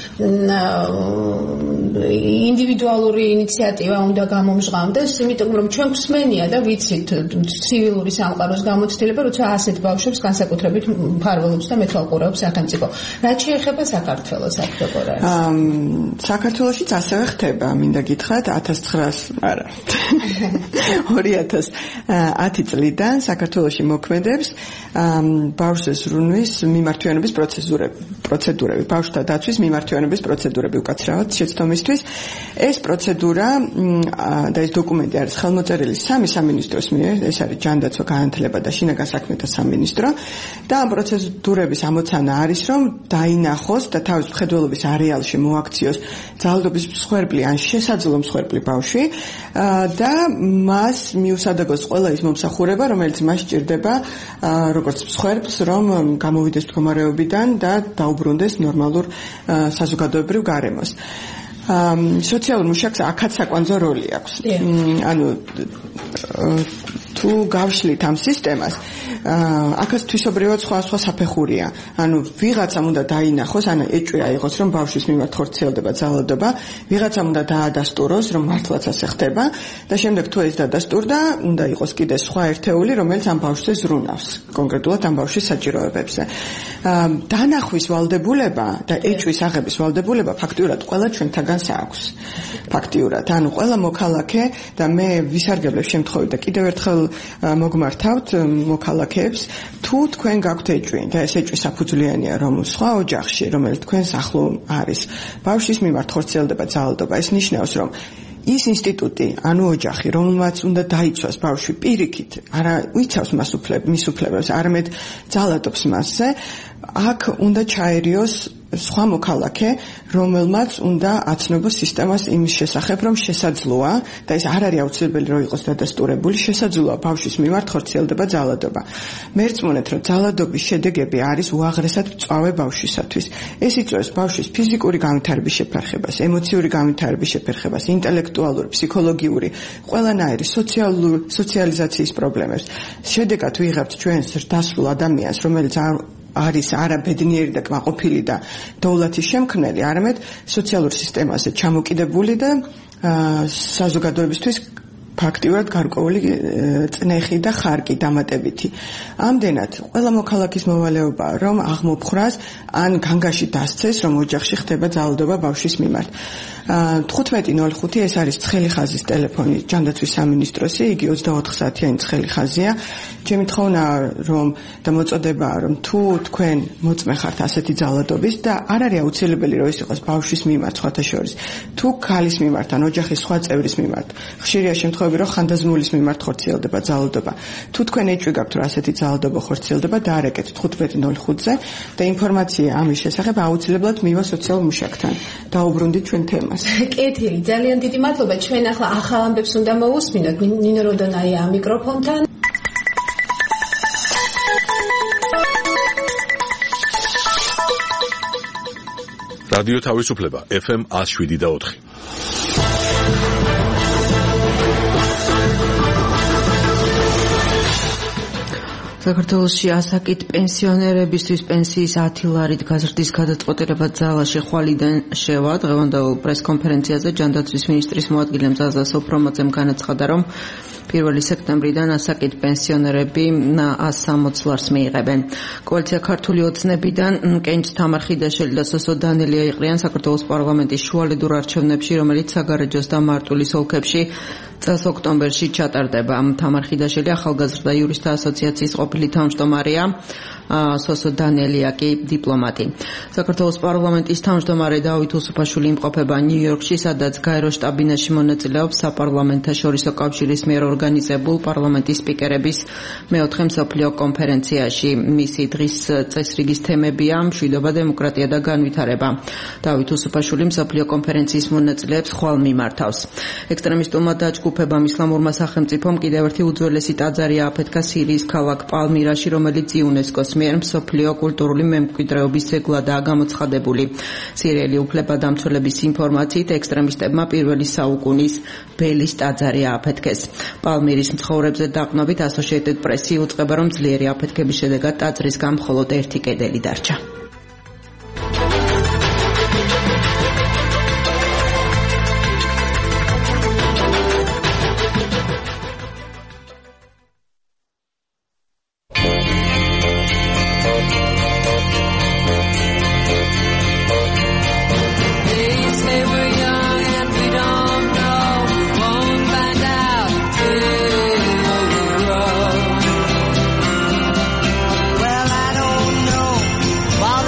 ინდივიდუალური ინიციატივა უნდა გამომჟღავნდეს, იმიტომ რომ ჩვენ გვსმენია და ვიცით ცივილური სამყაროს გამოცდილება, როცა ასეთ ბავშვებს განსაკუთრებით მფარველობს და მეთვალყურეობს სახელმწიფო. რაც შეეხება საქართველოს აქტიურად. საქართველოშიც ასევე ხდება, მინდა გითხრათ, ათას ცხრაას არა. ორი ათას ათი წლიდან საქართველოში მოქმედებს ბავშვის რუნვის მიმართვიანობის პროცედურები, პროცედურები, ბავშვთა დაცვის მიმართვიანობის პროცედურები უკაცრავად შეცდომისთვის. ეს პროცედურა და ეს დოკუმენტი არის ხელმოწერილი სამი სამინისტროს მიერ, ეს არის ჯანდაცვა, განათლება და შინაგან საქმეთა სამინისტრო და ამ პროცედურების ამოცანა არის, რომ დაინახოს და თავის მხედველობის არეალში მოაქციოს ძალადობის მსხვერპლი ან შესაძლო მსხვერპლი ბავშვი და მას მიუსადაგოს ყველა ის მომსახურება, რომელიც მას სჭირდება როგორც მსხვერპლს, რომ გამოვიდეს მდგომარეობიდან და დაუბრუნდეს ნორმალურ საზოგადოებრივ გარემოს. სოციალურ მუშაკს აქაც საკვანძო როლი აქვს. ანუ თუ გავშლით ამ სისტემას, აქაც თვისობრივად სხვა სხვა საფეხურია. ანუ ვიღაცამ უნდა დაინახოს, ანუ ეჭვი აიღოს, რომ ბავშვის მიმართ ხორციელდება ძალადობა, ვიღაცამ უნდა დაადასტუროს, რომ მართლაც ასე ხდება და შემდეგ თუ ეს დადასტურდა, უნდა იყოს კიდე სხვა ერთეული, რომელიც ამ ბავშვზე ზრუნავს, კონკრეტულად ამ ბავშვის საჭიროებებზე. დანახვის ვალდებულება და ეჭვის აღების ვალდებულება ფაქტიურად ყველა ჩვენთაგანს აქვს. ფაქტიურად, ანუ ყველა მოქალაქე და მე ვისარგებლებ შემთხვევით და კიდევ ერთხელ მოგმართავთ მოქალაქეებს, თუ თქვენ გაქვთ ეჭვი და ეს ეჭვი საფუძვლიანია, რომ სხვა ოჯახში, რომელიც თქვენს ახლო არის, ბავშვის მიმართ ხორციელდება ძალადობა, ეს ნიშნავს, რომ ის ინსტიტუტი, ანუ ოჯახი, რომელმაც უნდა დაიცვას ბავშვი პირიქით, არა უიცავს მას უფლებ, მის უფლებებს, არამედ ძალადობს მასზე, აქ უნდა ჩაერიოს სხვა მოქალაქე, რომელმაც უნდა აცნობოს სისტემას იმის შესახებ, რომ შესაძლოა და ეს არ არის აუცილებელი რომ იყოს დადასტურებული, შესაძლოა ბავშვის მიმართ ხორციელდება ძალადობა. მერწმუნეთ, რომ ძალადობის შედეგები არის უაღრესად მწვავე ბავშვისათვის. ეს იწვევს ბავშვის ფიზიკური განვითარების შეფერხებას, ემოციური განვითარების შეფერხებას, ინტელექტუალური, ფსიქოლოგიური, ყველანაირი სოციალური სოციალიზაციის პრობლემებს. შედეგად ვიღებთ ჩვენ დასრულ ადამიანს, რომელიც არის არა ბედნიერი და კმაყოფილი და დოვლათის შემქმნელი, არამედ სოციალურ სისტემაზე ჩამოკიდებული და საზოგადოებისთვის ფაქტიურად გარკვეული წნეხი და ხარკი დამატებითი. ამდენად, ყველა მოქალაქის მოვალეობაა, რომ აღმოფხრას ან განგაში დასცეს, რომ ოჯახში ხდება ძალადობა ბავშვის მიმართ. თხუთმეტი ნოლ ხუთი ეს არის ცხელი ხაზის ტელეფონი ჯანდაცვის სამინისტროსი, იგი ოცდაოთხ საათიანი ცხელი ხაზია. ჩემი თხოვნაა, რომ და მოწოდებაა, რომ თუ თქვენ მოწმე ხართ ასეთი ძალადობის და არ არის აუცილებელი, რომ ეს იყოს ბავშვის მიმართ, სხვათა შორის, თუ ქალის მიმართ ან ოჯახის სხვა წევრის მიმართ, ხშირია შემთხვევები, რომ ხანდაზმულის მიმართ ხორციელდება ძალადობა. თუ თქვენ ეჭვიგავთ, რომ ასეთი ძალადობა ხორციელდება, დაარეკეთ თხუთმეტი ნოლ ხუთზე და ინფორმაცია ამის შესახებ აუცილებლად მივა სოციალურ მუშაკთან. დაუბრუნდით ჩვენ თემას. კეთილი, ძალიან დიდი მადლობა. ჩვენ ახლა ახალ ამბებს უნდა მოვუსმინოთ. ნინო როდონაია ამ მიკროფონთან. რადიო თავისუფლება ეფ ემ one oh seven და four. საქართველოში ასაკით პენსიონერებისთვის პენსიის ათი ლარით გაზრდის გადაწყვეტილება ძალაში ხვალიდან შევა. დღევანდელ პრესკონფერენციაზე ჯანდაცვის მინისტრის მოადგილე მზაზა სოფრომოძემ განაცხადა, რომ პირველი სექტემბრიდან ასაკით პენსიონერები one hundred sixty ლარს მიიღებენ. კოალიცია ქართული ოცნებიდან კენჭ თამარ ხიდაშელი და სოსო დანელია იყრიან საქართველოს პარლამენტის შუალედურ არჩევნებში, რომელიც საგარეჯოს და მარტვილის ოლქებში წელს ოქტომბერში ჩატარდება. თამარ ხიდაშელი ახალგაზრდა იურისტთა ასოციაციის ყოფილი თავმჯდომარეა, სოსო დანელია კი დიპლომატი. საქართველოს პარლამენტის თავმჯდომარე დავით უსუფაშვილი იმყოფება ნიუ-იორკში, სადაც გაერო შტაბინაში მონაწილეობს საპარლამენტთაშორისო კავშირის მიერ ორგანიზებულ პარლამენტის სპიკერების მეოთხე მსოფლიო კონფერენციაში. მისი დღის წესრიგის თემებია მშვიდობა, დემოკრატია და განვითარება. დავით უსუფაშვილი მსოფლიო კონფერენციის მონაწილეებს ხვალ მიმართავს. ექსტრემისტულმა დაჯგუფებამ ისლამურმა სახელმწიფომ კიდევ ერთი უძველესი ტაძარი ააფეთქა სირიის ქალაქ პალმირაში, რომელიც იუნესკოს მიერ მსოფლიო კულტურული მემკვიდრეობის ძეგლადაა გამოცხადებული. სირიელი უფლებადამცველების ინფორმაციით, ექსტრემისტებმა პირველი საუკუნის ბელის ტაძარი ააფეთქეს. პალმირის მცხოვრებზე დაყნობით Associated Press იუწყება, რომ ძლიერი აფეთქების შედეგად ტაძრისგან მხოლოდ ერთი კედელი დარჩა. Well, I don't know.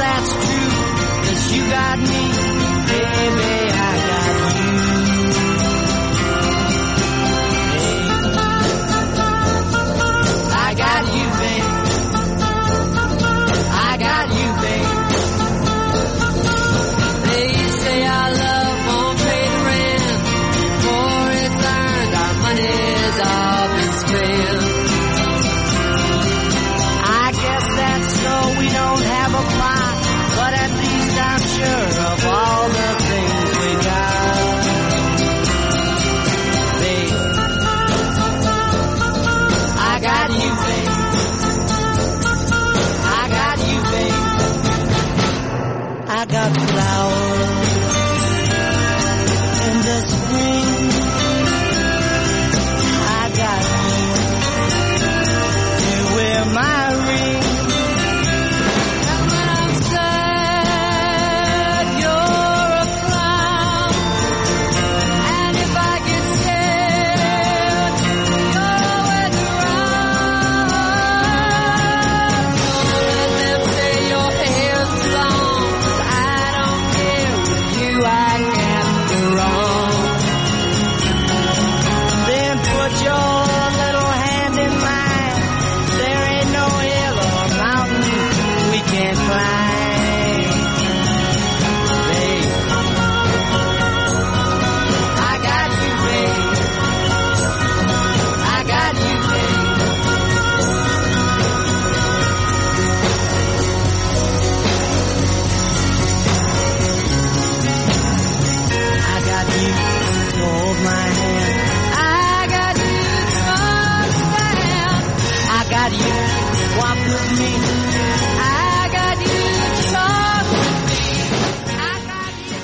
got you, walk with me. I got you, talk with me. I got you.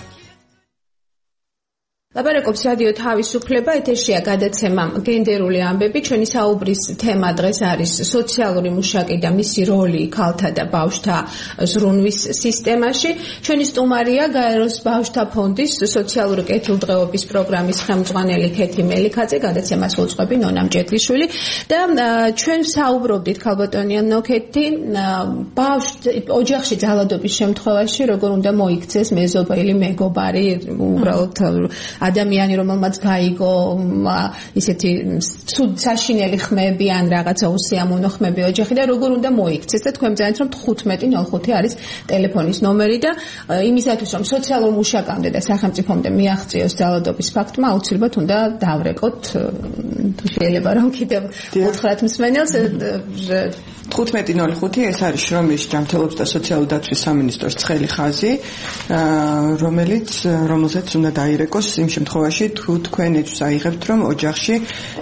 ლაპარაკობს რადიო თავისუფლება, ეთერშია გადაცემა გენდერული ამბები. ჩვენი საუბრის თემა დღეს არის სოციალური მუშაკი და მისი როლი ქალთა და ბავშვთა ზრუნვის სისტემაში. ჩვენი სტუმარია გაეროს ბავშვთა ფონდის სოციალური კეთილდღეობის პროგრამის ხელმძღვანელი ქეთი მელიქაძე, გადაცემას უძღვები ნონა მჭედლიშვილი და ჩვენ საუბრობდით ქალბატონია ნოქეთი ბავშვ ოჯახში ძალადობის შემთხვევაში როგორ უნდა მოიქცეს მეზობელი, მეგობარი, უბრალოდ ადამიანი, რომელმაც გაიგო ისეთი საშინელი ხმები ან რაღაცა უსიამოვნო ხმები ოჯახი და როგორ უნდა მოიქცეს და თქვენ ბრძანეთ რომ თხუთმეტი ნოლ ხუთი არის ტელეფონის ნომერი და იმისათვის რომ სოციალურ მუშაკამდე და სახელმწიფომდე მიაღწიოს ძალადობის ფაქტმა აუცილებლად უნდა დავრეკოთ თუ შეიძლება რომ კიდევ უთხრათ მსმენელს თხუთმეტი ნოლ ხუთი ეს არის შრომის ჯანმრთელობის და სოციალური დაცვის სამინისტროს ცხელი ხაზი რომელიც რომელზეც უნდა დაირეკოს იმ შემთხვევაში თუ თქვენ აიღებთ რომ ოჯახში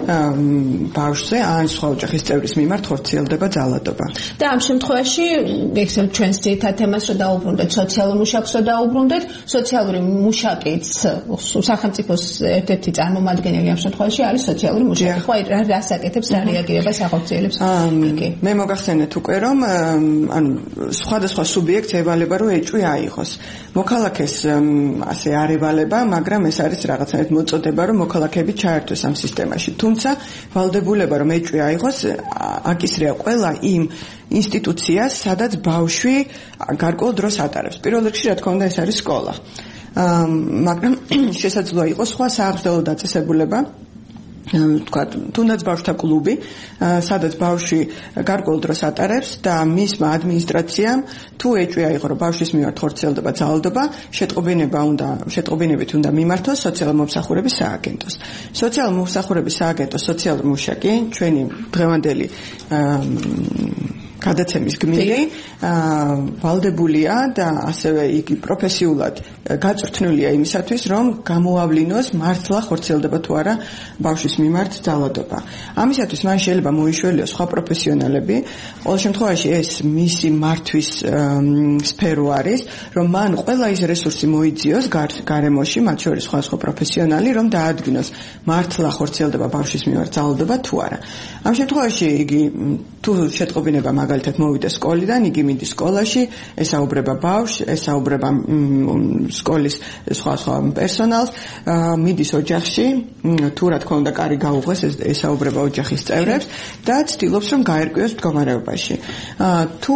ბავშვზე ან სხვა ოჯახის წევრის მიმართ ხორციელდება ძალადობა. და ამ შემთხვევაში ესე ჩვენს ძირითად თემას რო დაუბრუნდეთ სოციალურ მუშაკს რო დაუბრუნდეთ სოციალური მუშაკიც სახელმწიფოს ერთ-ერთი წარმომადგენელი ამ შემთხვევაში არის სოციალური მუშაკი. ხო რა რასაკეთებს რა რეაგირებას ახორციელებს იგი. მე მოგახსენეთ უკვე რომ ანუ სხვადასხვა სუბიექტს ევალება რომ ეჭვი აიღოს. მოქალაქეს ასე არ ევალება, მაგრამ ეს არის რაღაცნაირად მოწოდება რომ მოქალაქეები ჩაერთვეს ამ სისტემაში. თუმცა ვალდებულება რომ ეჭვი აიღოს აკისრია ყველა იმ ინსტიტუციას, სადაც ბავშვი გარკვეულ დროს ატარებს. პირველ რიგში რა თქმა უნდა ეს არის სკოლა. მაგრამ შესაძლოა იყოს სხვა სააღმრთელო დაწესებულება თქვა თუნდაც ბავშვთა კლუბი, სადაც ბავშვი გარკვეულ დროს ატარებს და მისმა ადმინისტრაციამ თუ ეჭვი აიღო რომ ბავშვის მიმართ ხორციელდება ძალადობა, შეტყობინება უნდა შეტყობინებით უნდა მიმართოს სოციალური მომსახურების სააგენტოს. სოციალური მომსახურების სააგენტოს სოციალური მუშაკი ჩვენი დღევანდელი გადაცემის გმირი ვალდებულია და ასევე იგი პროფესიულად გაწვრთნილია იმისათვის რომ გამოავლინოს მართლა ხორციელდება თუ არა ბავშვის მიმართ ძალადობა. ამისათვის მან შეიძლება მოიშველიოს სხვა პროფესიონალები. ყოველ შემთხვევაში ეს მისი მართვის სფერო არის, რომ მან ყველა ის რესურსი მოიძიოს გარემოში, მათ შორის სხვა სხვა პროფესიონალი, რომ დაადგინოს მართლა ხორციელდება ბავშვის მიმართ ძალადობა თუ არა. ამ შემთხვევაში იგი თუ შეტყობინება მაგალითად მოვიდა სკოლიდან, იგი მიდის სკოლაში, ესაუბრება ბავშვს, ესაუბრება სკოლის სხვა სხვა პერსონალს, მიდის ოჯახში, თუ რა თქმა უნდა კარი გაუღეს, ესაუბრება ოჯახის წევრებს და ცდილობს რომ გაერკვიოს მდგომარეობაში. თუ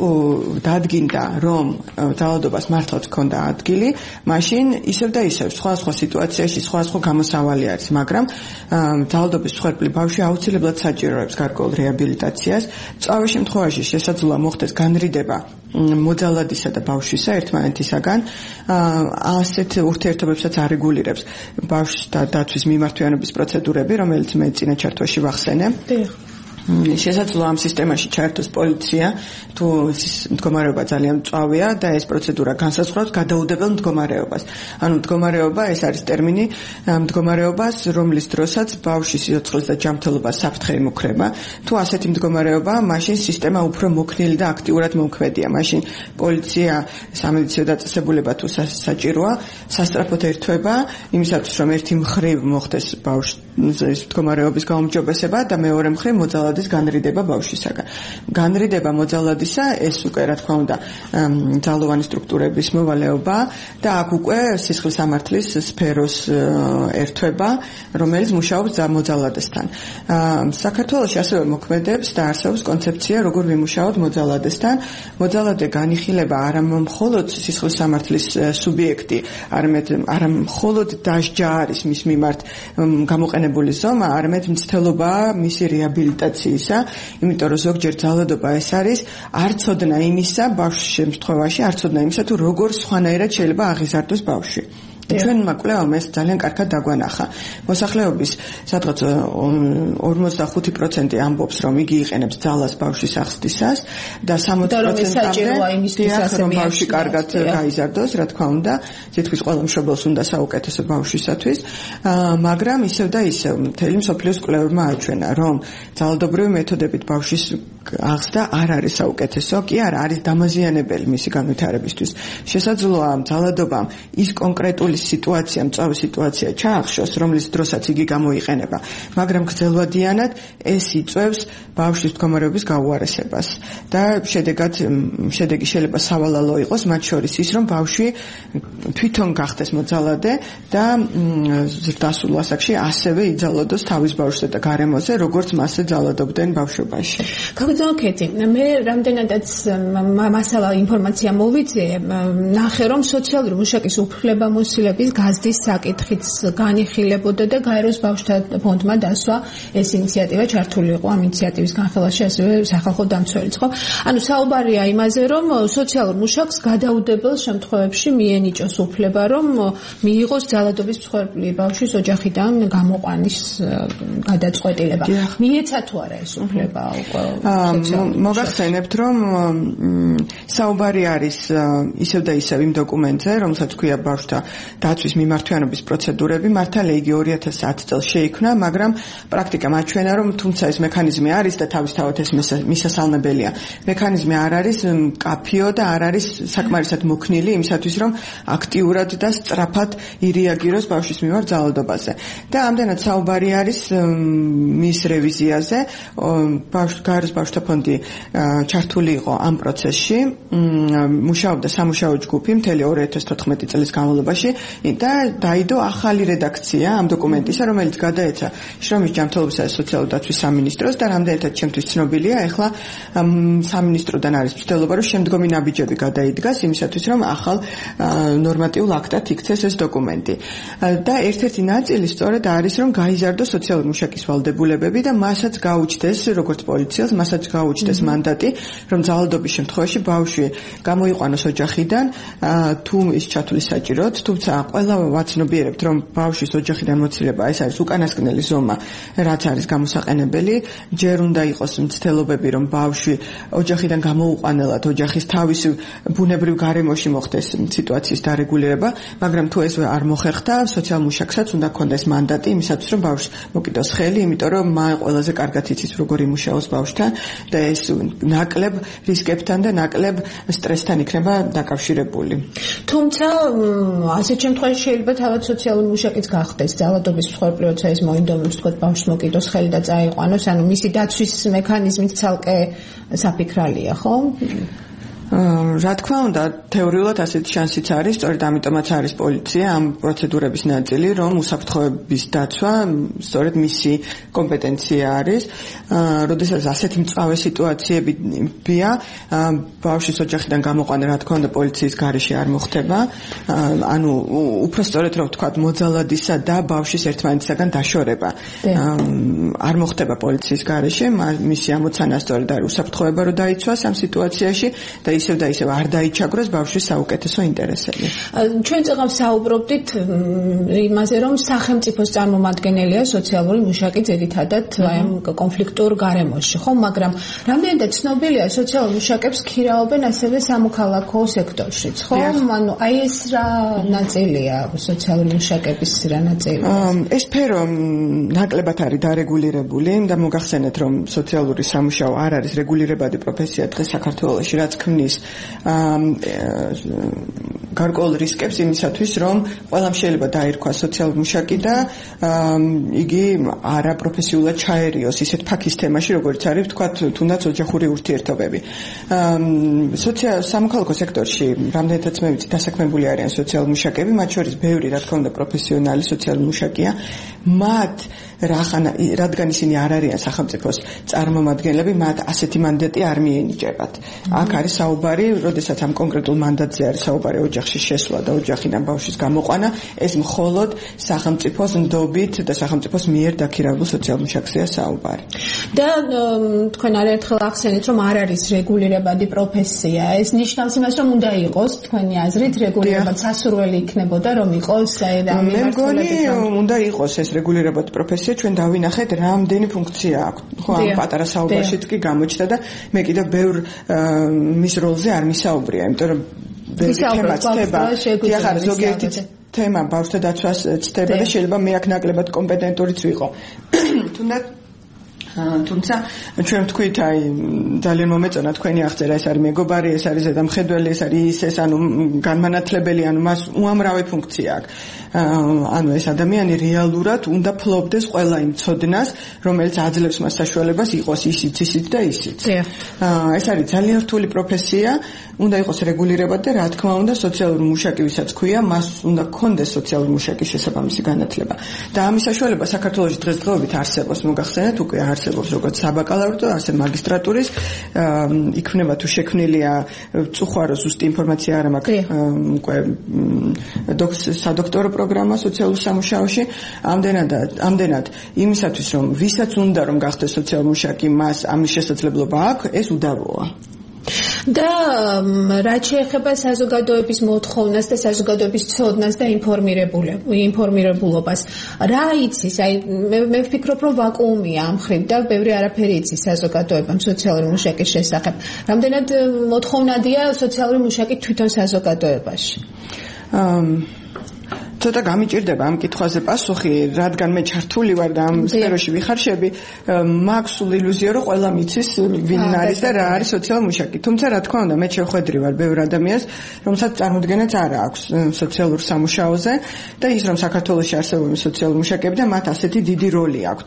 დადგინდა რომ ძალადობას მართლაც ჰქონდა ადგილი, მაშინ ისევ და ისევ სხვა სხვა სიტუაციაში სხვა სხვა გამოსავალი არის, მაგრამ ძალადობის მსხვერპლი ბავშვი აუცილებლად საჭიროებს გარკვეულ რეაბილიტაციას. წავე შემთხვევაში შესაძლოა მოხდეს განრიდება მოძალადისა და ბავშვისა ერთმანეთისაგან. ასეთ ურთიერთობებსაც არეგულირებს ბავშვთა დაცვის მიმართვიანობის პროცედურები, რომელიც მე წინა ჩართვაში ვახსენე. შესაძლოა ამ სისტემაში ჩაერთოს პოლიცია, თუ მდგომარეობა ძალიან მწვავეა და ეს პროცედურა განსაზღვრავს გადაუდებელ მდგომარეობას. ანუ მდგომარეობა ეს არის ტერმინი მდგომარეობას, რომლის დროსაც ბავშვი სიცოცხლის და ჯანმრთელობა საფრთხე იმუქრება. თუ ასეთი მდგომარეობა, მაშინ სისტემა უფრო მოქნილი და აქტიურად მომქმედია. მაშინ პოლიცია, სამედიცინო დაწესებულება თუ საჭიროა, სასწრაფოდ ერთვება იმისათვის, რომ ერთი მხრივ მოხდეს ბავშვის მდგომარეობის გაუმჯობესება და მეორე მხრივ მოძალადების განრიდება ბავშვისაგან. განრიდება მოძალადისა ეს უკვე რა თქმა უნდა ძალოვანი სტრუქტურების მოვალეობა და აქ უკვე სისხლის სამართლის სფეროს ერთვება, რომელიც მუშაობს მოძალადესთან. საქართველოში ასევე მოქმედებს და არსებობს კონცეფცია, როგორ ვიმუშაოთ მოძალადესთან. მოძალადე განიხილება არა მხოლოდ სისხლის სამართლის სუბიექტი, არამედ არა მხოლოდ დასჯა არის მის მიმართ გამოყენებული ზომა, არამედ მცდელობა მისი რეაბილიტაცია ისა, იმიტომ რომ ზოგჯერ ძალადობა ეს არის არცოდნა იმისა ბავშვის შემთხვევაში, არცოდნა იმისა თუ როგორ სხვანაირად შეიძლება აღიზარდოს ბავშვი. ჩვენმა კვლევამ ეს ძალიან კარგად დაგვანახა. მოსახლეობის სადღაც ორმოცდახუთი პროცენტი ამბობს, რომ იგი იყენებს ძალას ბავშვის აღზრდისას და სამოცი პროცენტი რომ ბავშვი კარგად გაიზარდოს, რა თქმა უნდა, თითქმის ყველა მშობელს უნდა საუკეთესო ბავშვისათვის, მაგრამ ისევ და ისევ მთელი მსოფლიოს კვლევებმა აჩვენა, რომ ძალადობრივი მეთოდებით ბავშვის აღზრდა არ არის საუკეთესო, კი არა, არის დამაზიანებელი მისი განვითარებისთვის. შესაძლოა ძალადობამ ის კონკრეტული სიტუაცია, მწვავე სიტუაცია ჩაახშოს, რომლის დროსაც იგი გამოიყენება, მაგრამ გრძელვადიანად ეს იწვევს ბავშვის მდგომარეობის გაუარესებას და შედეგად შედეგი შეიძლება სავალალო იყოს, მათ შორის ის, რომ ბავშვი თვითონ გახდეს მოძალადე და დასულ ასაკში ასევე იძალოდოს თავის ბავშვზე და გარემოზე, როგორც მასზე ძალადობდნენ ბავშვობაში. გაგრძელოთ, მე რამდენადაც მასალა ინფორმაცია მოვიცე, ნახე, რომ სოციალური მუშაკის უფლებამოსილების გაზრდის საკითხიც განიხილებოდა და გაეროს ბავშვთა ფონდმა დასვა ეს ინიციატივა, ჩართული იყო ამ ინიციატივის განხილვაში ასევე სახალხო დამცველიც, ხო? ანუ საუბარია იმაზე, რომ სოციალურ მუშაკს გადაუდებელ შემთხვევებში მიენიჭოს უფლება, რომ მიიღოს ძალადობის მსხვერპლი ბავშვის ოჯახიდან გამოყვანის გადაწყვეტილება. მიეცა თუ არა ეს უფლება? მოგახსენებთ, რომ საუბარი არის ისევ და ისევ იმ დოკუმენტზე, რომელსაც ქვია ბავშვთა დაცვის მიმართვიანობის პროცედურები, მართალია იგი ორი ათას ათი წელს შეიქმნა, მაგრამ პრაქტიკამ აჩვენა, რომ თუმცა ეს მექანიზმი არის და თავისთავად ეს მისასალმებელია. მექანიზმი არ არის მკაფიო და არ არის საკმარისად მოქნილი იმისათვის, რომ აქტიურად და სწრაფად ირეაგიროს ბავშვის მიმართ ძალადობაზე. და ამდენად საუბარი არის მის რევიზიაზე. გაეროს ბავშვთა ფონდი ჩართული იყო ამ პროცესში, მუშაობდა სამუშაო ჯგუფი მთელი ორი ათას თოთხმეტი წლის განმავლობაში და დაიდო ახალი რედაქცია ამ დოკუმენტისა, რომელიც გადაეცა შრომის ჯანმრთელობისა და სოციალური დაცვის სამინისტროს და რამდენადაც ჩემთვის ცნობილია, ეხლა სამინისტროდან არის მცდელობა, რომ შემდგომი ნაბიჯები გადაიდგას იმისათვის, რომ ახალ ნორმატიულ აქტად იქცეს ეს დოკუმენტი. და ერთ-ერთი ნაწილი სწორედ არის, რომ გაიზარდოს სოციალური მუშაკის ვალდებულებები და მასაც გაუჩნდეს, როგორც პოლიციას, მასაც გაუჩნდეს მანდატი, რომ ძალადობის შემთხვევაში ბავშვი გამოიყვანოს ოჯახიდან, თუ ის ჩათვლის საჭიროდ, თუმცა ყველა ვაცნობიერებთ, რომ ბავშვის ოჯახიდან მოცილება ეს არის უკანასკნელი ზომა, რაც არის გამოსაყენებელი, ჯერ უნდა იყოს მცდელობები, რომ ბავშვი ოჯახიდან გამოუყვანელად ოჯახის თავის ბუნებრივ გარემოში მოხდეს სიტუაციის დარეგულირება, მაგრამ თუ ეს არ მოხერხდა, სოციალურ მუშაკსაც უნდა ქონდეს მანდატი იმისათვის, რომ ბავშვს მოკიდოს ხელი, იმიტომ რომ მან ყველაზე კარგად იცის როგორ იმუშაოს ბავშვთან და ეს ნაკლებ რისკებთან და ნაკლებ სტრესთან იქნება დაკავშირებული. თუმცა ასეთ შემთხვევაში შეიძლება თავად სოციალური მუშაკიც გახდეს ძალადობის მსხვერპლი, როცა ეს მოინდომებს თქო ბავშვს მოკიდოს ხელი და წაიყვანოს, ანუ მისი დაცვის მექანიზმით ცალკე საფიქრალია, ხო? რა თქმა უნდა, თეორიულად ასეთი შანსიც არის, სწორედ ამიტომაც არის პოლიცია ამ პროცედურების ნაწილი, რომ უსაფრთხოების დაცვა სწორედ მისი კომპეტენცია არის. როდესაც ასეთი მწვავე სიტუაციებია, ბავშვის ოჯახიდან გამოყვანა, რა თქმა უნდა, პოლიციის გარეშე არ მოხდება. ანუ უფრო სწორედ რომ ვთქვათ, მოძალადისა და ბავშვის ერთმანეთისაგან დაშორება. არ მოხდება პოლიციის გარეშე, მისი ამოცანა სწორედ არის უსაფრთხოება რომ დაიცვას ამ სიტუაციაში და ისევ და ისევ არ დაიჩაგროს ბავშვის საუკეთესო ინტერესები. ჩვენ წეგავ საუბრობდით იმაზე, რომ სახელმწიფოს წარმომადგენელია სოციალური მუშაკი ძირითადად აი ამ კონფლიქტურ გარემოში, ხო, მაგრამ რამდენადაც ცნობილია სოციალურ მუშაკებს ქირაობენ ასევე სამოქალაქო სექტორშიც, ხო? ანუ აი ეს რა ნაწილია სოციალური მუშაკების რა ნაწილია? ეს სფერო ნაკლებად არის დარეგულირებული და მოგახსენეთ, რომ სოციალური სამუშაო არ არის რეგულირებადი პროფესია დღეს საქართველოში, რაც ქმნის გარკვეულ რისკებს იმისათვის, რომ ყველამ შეიძლება დაირქვა სოციალურ მუშაკი და იგი არაპროფესიულად ჩაერიოს ისეთ ფაქის თემაში, როგორც არის, ვთქვათ, თუნდაც ოჯახური ურთიერთობები. სამოქალაქო სექტორში რამდენადაც მე ვიცი, დასაქმებული არიან სოციალურ მუშაკები, მათ შორის ბევრი, რა თქმა უნდა, პროფესიონალი სოციალური მუშაკია. მათ რადგან ისინი არ არიან სახელმწიფოს წარმომადგენლები, მათ ასეთი მანდატი არ მიენიჭებათ. აქ არის საუბარი საუბარი, როდესაც ამ კონკრეტულ მანდატზე არის საუბარი ოჯახში შესვლა და ოჯახიდან ბავშვის გამოყვანა, ეს მხოლოდ სახელმწიფოს ნდობით და სახელმწიფოს მიერ დაქირავებულ სოციალურ მუშაკზეა საუბარი. და თქვენ არაერთხელ ახსენეთ, რომ არ არის რეგულირებადი პროფესია. ეს ნიშნავს იმას, რომ უნდა იყოს თქვენი აზრით რეგულირებად სასურველი იქნებოდა, რომ იყოს ამ მე მგონი უნდა იყოს ეს რეგულირებადი პროფესია, ჩვენ დავინახეთ რამდენი ფუნქცია აქვს. ხო, ამ პატარა საუბარშიც კი გამოჩნდა და მე კიდევ ბევრ მის როლზე არ მისაუბრია, იმიტომ რომ ბევრი თემა ცდება. დიახ, ზოგიერთი თემა ბავშვთა დაცვას ცდება და შეიძლება მე აქ ნაკლებად კომპეტენტურიც ვიყო. თუნდაც თუმცა ჩვენ ვთქვით, აი ძალიან მომეწონა თქვენი აღწერა, ეს არის მეგობარი, ეს არის ზედამხედველი, ეს არის ის, ეს ანუ განმანათლებელი, ანუ მას უამრავი ფუნქცია აქვს. ანუ ეს ადამიანი რეალურად უნდა ფლობდეს ყველა იმ ცოდნას, რომელიც აძლევს მას საშუალებას იყოს ისიც, ისიც და ისიც. ეს არის ძალიან რთული პროფესია, უნდა იყოს რეგულირებად და რა თქმა უნდა სოციალური მუშაკი, ვისაც ქვია, მას უნდა ჰქონდეს სოციალური მუშაკის შესაბამისი განათლება. და ამის საშუალება საქართველოში დღესდღეობით არსებობს, მოგახსენეთ, უკვე არსებობს როგორც საბაკალავრო, ასე მაგისტრატურის, იქმნება თუ შექმნილია წუხარო ზუსტი ინფორმაცია არ მაქვს, უკვე სადოქტორო პროგრამა სოციალურ სამუშაოში, ამდენად ამდენად იმისათვის რომ ვისაც უნდა რომ გახდეს სოციალური მუშაკი, მას ამის შესაძლებლობა აქვს, ეს უდავოა. და რაც შეეხება საზოგადოების მოთხოვნას და საზოგადოების ცოდნას და ინფორმირებულობას, რა იცის? აი მე ვფიქრობ, რომ ვაკუუმია ამ მხრივ და ბევრი არაფერი იცის საზოგადოებამ სოციალური მუშაკის შესახებ. რამდენად მოთხოვნადია სოციალური მუშაკი თვითონ საზოგადოებაში? ცოტა გამიჭირდება ამ კითხვაზე პასუხი, რადგან მე ჩართული ვარ და ამ სფეროში ვიხარშები, მაქვს სულ ილუზია, რომ ყველა მიცის ვინ არის და რა არის სოციალური მუშაკი. თუმცა რა თქმა უნდა, მე შევხვედრი ვარ ბევრ ადამიანს, რომელსაც წარმოდგენაც არ აქვს სოციალურ სამუშაოზე და ის რომ საქართველოში არსებობენ სოციალური მუშაკები და მათ ასეთი დიდი როლი აქვთ.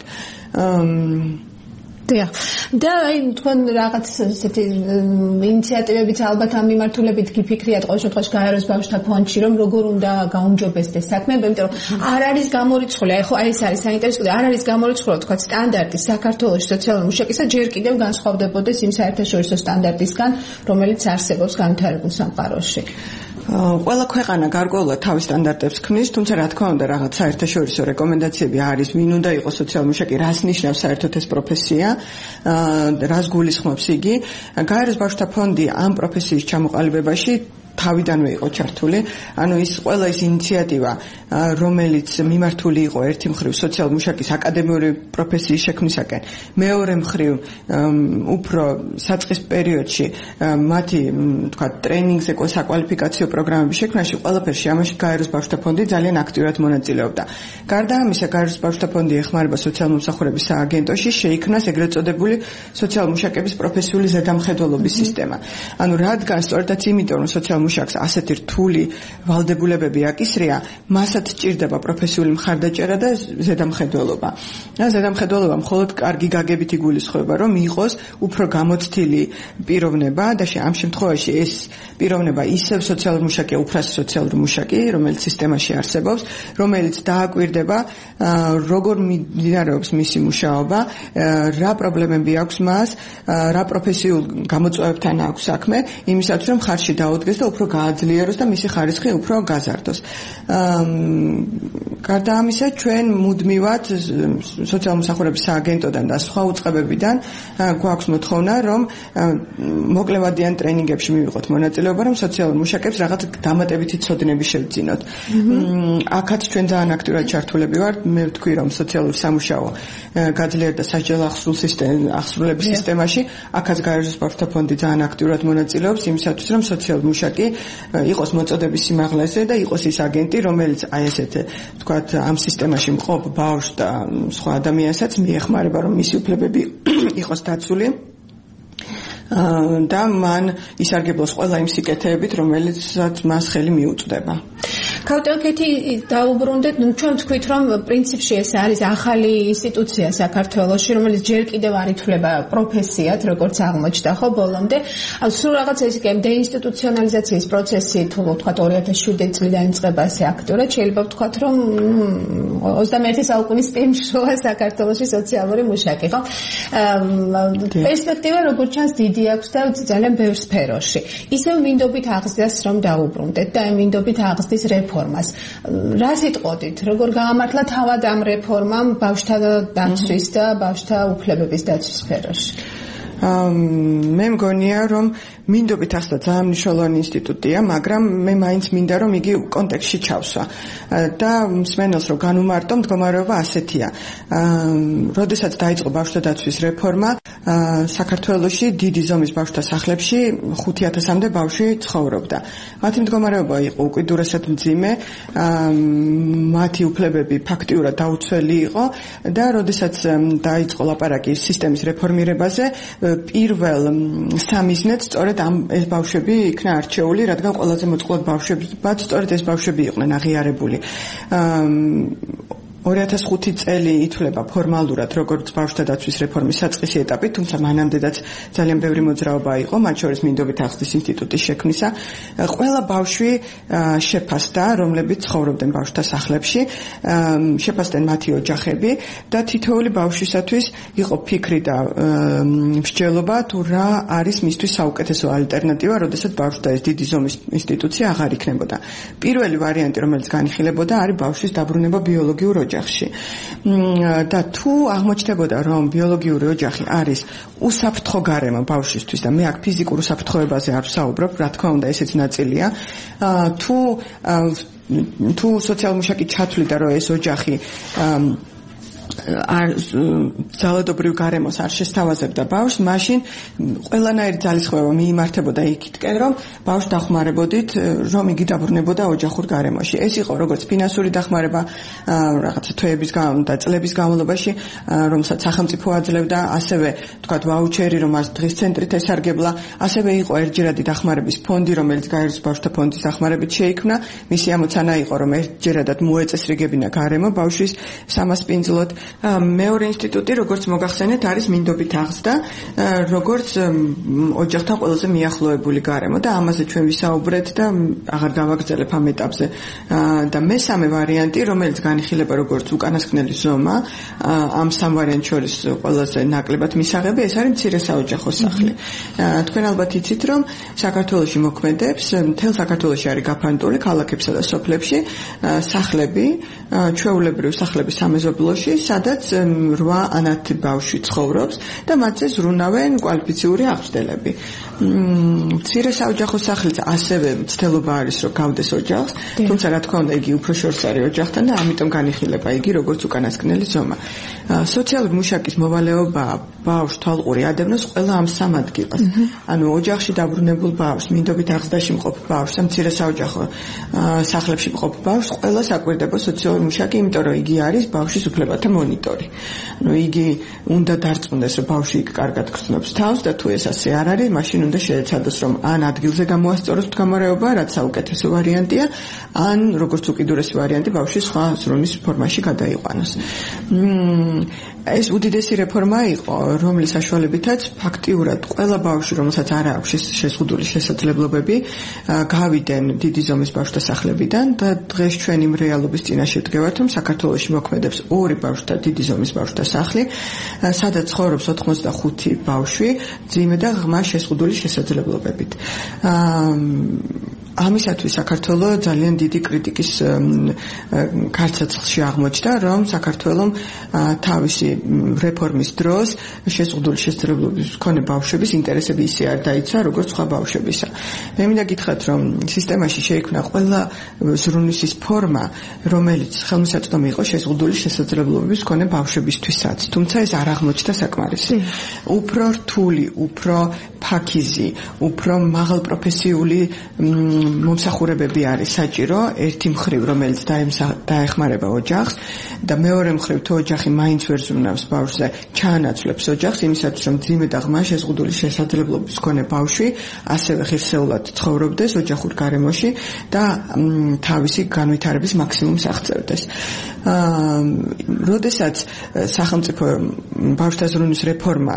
და აი თქვენ რაღაც ესეთი ინიციატივებიც ალბათ ამ მიმართულებით გიფიქრიათ ყოველ შემთხვევაში გაეროს ბავშვთა ფონდში, რომ როგორ უნდა გაუმჯობესდეს საქმე, იმიტომ რომ არ არის გამორიცხული, აი ხო აი ეს არის საინტერესო და არ არის გამორიცხული თქვა სტანდარტი საქართველოს სოციალური მუშაკისა ჯერ კიდევ განსხვავდებოდეს იმ საერთაშორისო სტანდარტისგან, რომელიც არსებობს განვითარებულ სამყაროში. ყველა ქვეყანა გარკვეულად თავის სტანდარტებს ქმნის, თუმცა რა თქმა უნდა რაღაც საერთაშორისო რეკომენდაციები არის, ვინ უნდა იყოს სოციალური მუშაკი, რას ნიშნავს საერთოდ ეს პროფესია, რას გულისხმობს იგი. გაეროს ბავშვთა ფონდი ამ პროფესიის ჩამოყალიბებაში თავიდანვე იყო ჩართული, ანუ ის ყველა ის ინიციატივა, რომელიც მიმართული იყო ერთი მხრივ სოციალური მუშაკის აკადემიური პროფესიის შექმნისაკენ, მეორე მხრივ უფრო საწყის პერიოდში მათი თქვა ტრენინგზე, საკვალიფიკაციო პროგრამების შექმნაში, ყველაფერში ამაში გაეროს ბავშვთა ფონდი ძალიან აქტიურად მონაწილეობდა. გარდა ამისა, გაეროს ბავშვთა ფონდი ეხმარება სოციალური მომსახურების სააგენტოში, შეიქმნას ეგრეთ წოდებული სოციალური მუშაკების პროფესიული ზედამხედველობის სისტემა. ანუ რადგან სწორედაც იმიტომ, რომ სოციალურ მუშაკს ასეთი რთული ვალდებულებები აკისრია, მასაც ჭირდება პროფესიული მხარდაჭერა და ზედამხედველობა. და ზედამხედველობა მხოლოდ კარგი გაგებით იგულისხმება, რომ იყოს უფრო გამოცდილი პიროვნება და ამ შემთხვევაში ეს პიროვნება ისევ სოციალური მუშაკია, უფრასი სოციალური მუშაკი, რომელიც სისტემაში არსებობს, რომელიც დააკვირდება, როგორ მიმდინარეობს მისი მუშაობა, რა პრობლემები აქვს მას, რა პროფესიულ გამოწვევებთან აქვს საქმე, იმისათვის რომ ხარჯი დაუდგეს და უფრო გააძლიეროს და მისი ხარისხი უფრო გაზარდოს. გარდა ამისა, ჩვენ მუდმივად სოციალურ მომსახურების სააგენტოდან და სხვა უწყებებიდან გვაქვს მოთხოვნა, რომ მოკლევადიან ტრენინგებში მივიღოთ მონაწილეობა, რომ სოციალურ მუშაკებს რაღაც დამატებითი ცოდნები შევძინოთ. აქაც ჩვენ ძალიან აქტიურად ჩართულები ვართ. მე ვთქვი, რომ სოციალური სამუშაო გაძლიერდა სასჯელ აღსრულების სისტემაში, აქაც გაეროს ბავშვთა ფონდი ძალიან აქტიურად მონაწილეობს იმისათვის, რომ სოციალური მუშაკი იყოს მოწოდების სიმაღლეზე და იყოს ის აგენტი, რომელიც აი ესეთ ვთქვათ ამ სისტემაში მყოფ ბავშვს და სხვა ადამიანსაც მიეხმარება, რომ მისი უფლებები იყოს დაცული და მან ისარგებლოს ყველა იმ სიკეთეებით, რომელიცაც მას ხელი მიუწვდება. ქავტონქეთი დაუბრუნდეთ, ნუ ჩვენ თქვით რომ პრინციპში ეს არის ახალი ინსტიტუცია საქართველოში, რომელიც ჯერ კიდევ არ ითვლება პროფესიად, როგორც აღმოჩნდა ხო ბოლომდე. სულ რაღაც ეს კი დეინსტიტუციონალიზაციის პროცესი თუ ვთქვათ ორი ათას შვიდი წლიდან იწყება ასე აქტიურად, შეიძლება ვთქვათ რომ ოცდამეერთე საუკუნის წინშუა საქართველოში სოციალური მუშაკი ხო? პერსპექტივა როგორც ჩანს დიდი აქვს და ძალიან ბევრ სფეროში. ისევ მინდობით აღზრდას რომ დაუბრუნდეთ და მინდობით აღზრდის რეფორმას. რა სიტყვოდით, როგორ გაამართლა თავად ამ რეფორმამ ბავშვთა დაცვის და ბავშვთა უფლებების დაცვის სფეროში? მე მგონია რომ მინდობით ახლა ძალიან მნიშვნელოვანი ინსტიტუტია, მაგრამ მე მაინც მინდა რომ იგი კონტექსტში ჩავსვა და მსმენელს რომ განუმარტო, მდგომარეობა ასეთია. როდესაც დაიწყო ბავშვთა დაცვის რეფორმა, საქართველოში დიდი ზომის ბავშვთა სახლებში ხუთი ათასამდე ბავშვი ცხოვრობდა. მათი მდგომარეობა იყო უკიდურესად მძიმე, მათი უფლებები ფაქტიურად დაუცველი იყო და როდესაც დაიწყო ლაპარაკი სისტემის რეფორმირებაზე, პირველ სამიზნედ სწორედ ამ ეს ბავშვები იქნა არჩეული, რადგან ყველაზე მოწყვლად ბავშვებად სწორედ ეს ბავშვები იყვნენ აღიარებული. ორი ათას ხუთი წელი ითვლება ფორმალურად როგორც ბავშვთა დაცვის რეფორმის საწყისი ეტაპი, თუმცა მანამდეაც ძალიან ბევრი მოძრაობა იყო, მათ შორის მინდობით ახსნის ინსტიტუტის შექმნისა. ყველა ბავშვი შეფასდა, რომლებიც ცხოვრობდნენ ბავშვთა სახლებში, შეფასდნენ მათი ოჯახები და თითოეული ბავშვისათვის იყო ფიქრი და მსჯელობა თუ რა არის მისთვის საუკეთესო ალტერნატივა, როდესაც ბავშვთა ეს დიდი ზომის ინსტიტუცია აღარ იქნებოდა. პირველი ვარიანტი, რომელიც განიხილებოდა, არის ბავშვის დაბრუნება ბიოლოგიურ ოჯახში. და თუ აღმოჩნდებოდა, რომ ბიოლოგიური ოჯახი არის უსაფრთხო გარემო ბავშვისთვის და მე აქ ფიზიკურ უსაფრთხოებაზე არ ვსაუბრობ, რა თქმა უნდა, ესეც ნაწილია. თუ თუ სოციალურ მუშაკი ჩათვლიდა, რომ ეს ოჯახი არ ძალადობრივ გარემოს არ შესთავაზებდა ბავშვს, მაშინ ყველანაირი ძალისხმევა მიიმართებოდა იქითკენ, რომ ბავშვს დახმარებოდით, რომ იგი დაბრუნებოდა ოჯახურ გარემოში. ეს იყო როგორც ფინანსური დახმარება რაღაცა თვეების და წლების განმავლობაში, რომელსაც სახელმწიფო აძლევდა, ასევე თქვათ ვაუჩერი, რომ მას დღის ცენტრით ესარგებლა, ასევე იყო ერთჯერადი დახმარების ფონდი, რომელიც გაეროს ბავშვთა ფონდის დახმარებით შეიქმნა. მისი ამოცანა იყო, რომ ერთჯერადად მოეწესრიგებინა გარემო ბავშვის სამასპინძლოდ. მეორე ინსტიტუტი, როგორც მოგახსენეთ, არის მინდობით აღზრდა, როგორც ოჯახთან ყველაზე მიახლოებული გარემო და ამაზე ჩვენ ვისაუბრეთ და აღარ გავაგრძელებ ამ ეტაპზე. და მესამე ვარიანტი, რომელიც განიხილება როგორც უკანასკნელი ზომა, ამ სამ ვარიანტს შორის ყველაზე ნაკლებად მისაღები, ეს არის მცირე საოჯახო სახლი. თქვენ ალბათ იცით, რომ საქართველოში მოქმედებს, მთელ საქართველოში არის გაფანტული ქალაქებსა და სოფლებში სახლები, ჩვეულებრივი სახლები სამეზობლოში, სადაც რვა ანათი ბავშვი ცხოვრობს და მათზე ზრუნავენ კვალიფიციური აღზრდელები. მცირე საოჯახო სახლიც ასევე მცდელობა არის, რომ გავდეს ოჯახს, თუმცა რა თქმა უნდა, იგი უფრო შორს არის ოჯახთან და ამიტომ განიხილება იგი როგორც უკანასკნელი ზომა. სოციალური მუშაკის მოვალეობა ბავშვს თვალყური ადევნოს ყველა ამ სამ ადგილას. ანუ ოჯახში დაბრუნებულ ბავშვს, მინდობით აღზრდაში მყოფ ბავშვს, მცირე საოჯახო სახლებში მყოფ ბავშვს, ყველა საკვირდებო სოციალური მუშაკი, იმიტომ რომ იგი არის ბავშვის უფლებათა მონიტორი. ანუ იგი უნდა დარწმუნდეს, რომ ბავშვი იქ კარგად გრძნობს თავს და თუ ეს ასე არ არის, მაშინ უნდა შეეცადოს, რომ ან ადგილზე გამოასწოროს მდგომარეობა, რაც საუკეთესო ვარიანტია, ან როგორც უკიდურესი ვარიანტი, ბავშვი სხვა ზრუნის ფორმაში გადაიყვანოს. ეს უდიდესი რეფორმა იყო, რომლის საშუალებითაც ფაქტიურად ყველა ბავშვი, რომელსაც არ აქვს შეზღუდული შესაძლებლობები, გავიდნენ დიდი ზომის ბავშვთა სახლებიდან და დღეს ჩვენ იმ რეალობის წინაშე ვდგევართ, რომ საქართველოში მოქმედებს ორი ბავშვთა დიდი ზომის ბავშვთა სახლი, სადაც ცხოვრობს ოთხმოცდახუთი ბავშვი, ძიმე და ღრმა შეზღუდული შესაძლებლობებით. ამისათვის საქართველოს ძალიან დიდი კრიტიკის ქარცაცლში აღმოჩნდა, რომ საქართველოს თავისი რეფორმის დროს შეზღუდული შესაძლებლობების მქონე ბავშვების ინტერესები ისე არ დაიცვა, როგორც სხვა ბავშვებისა. მე მინდა გითხრათ, რომ სისტემაში შეიქმნა ყველა ზრუნვის ის ფორმა, რომელიც ხელმისაწვდომი იყო შეზღუდული შესაძლებლობების მქონე ბავშვებისთვისაც, თუმცა ეს არ აღმოჩნდა საკმარისი. უფრო რთული, უფრო ფაქიზი, უფრო მაღალპროფესიული მომსახურებები არის საჭირო, ერთი მხრივ რომელიც დაეხმარება ოჯახს და მეორე მხრივ თუ ოჯახი მაინც ვერ ზრუნავს ბავშვზე, ჩაანაცვლებს ოჯახს იმისათვის რომ ძიმე და ღრმა შეზღუდული შესაძლებლობის მქონე ბავშვი ასევე ღირსეულად ცხოვრობდეს ოჯახურ გარემოში და თავისი განვითარების მაქსიმუმს აღწევდეს. როდესაც სახელმწიფო ბავშვთა ზრუნვის რეფორმა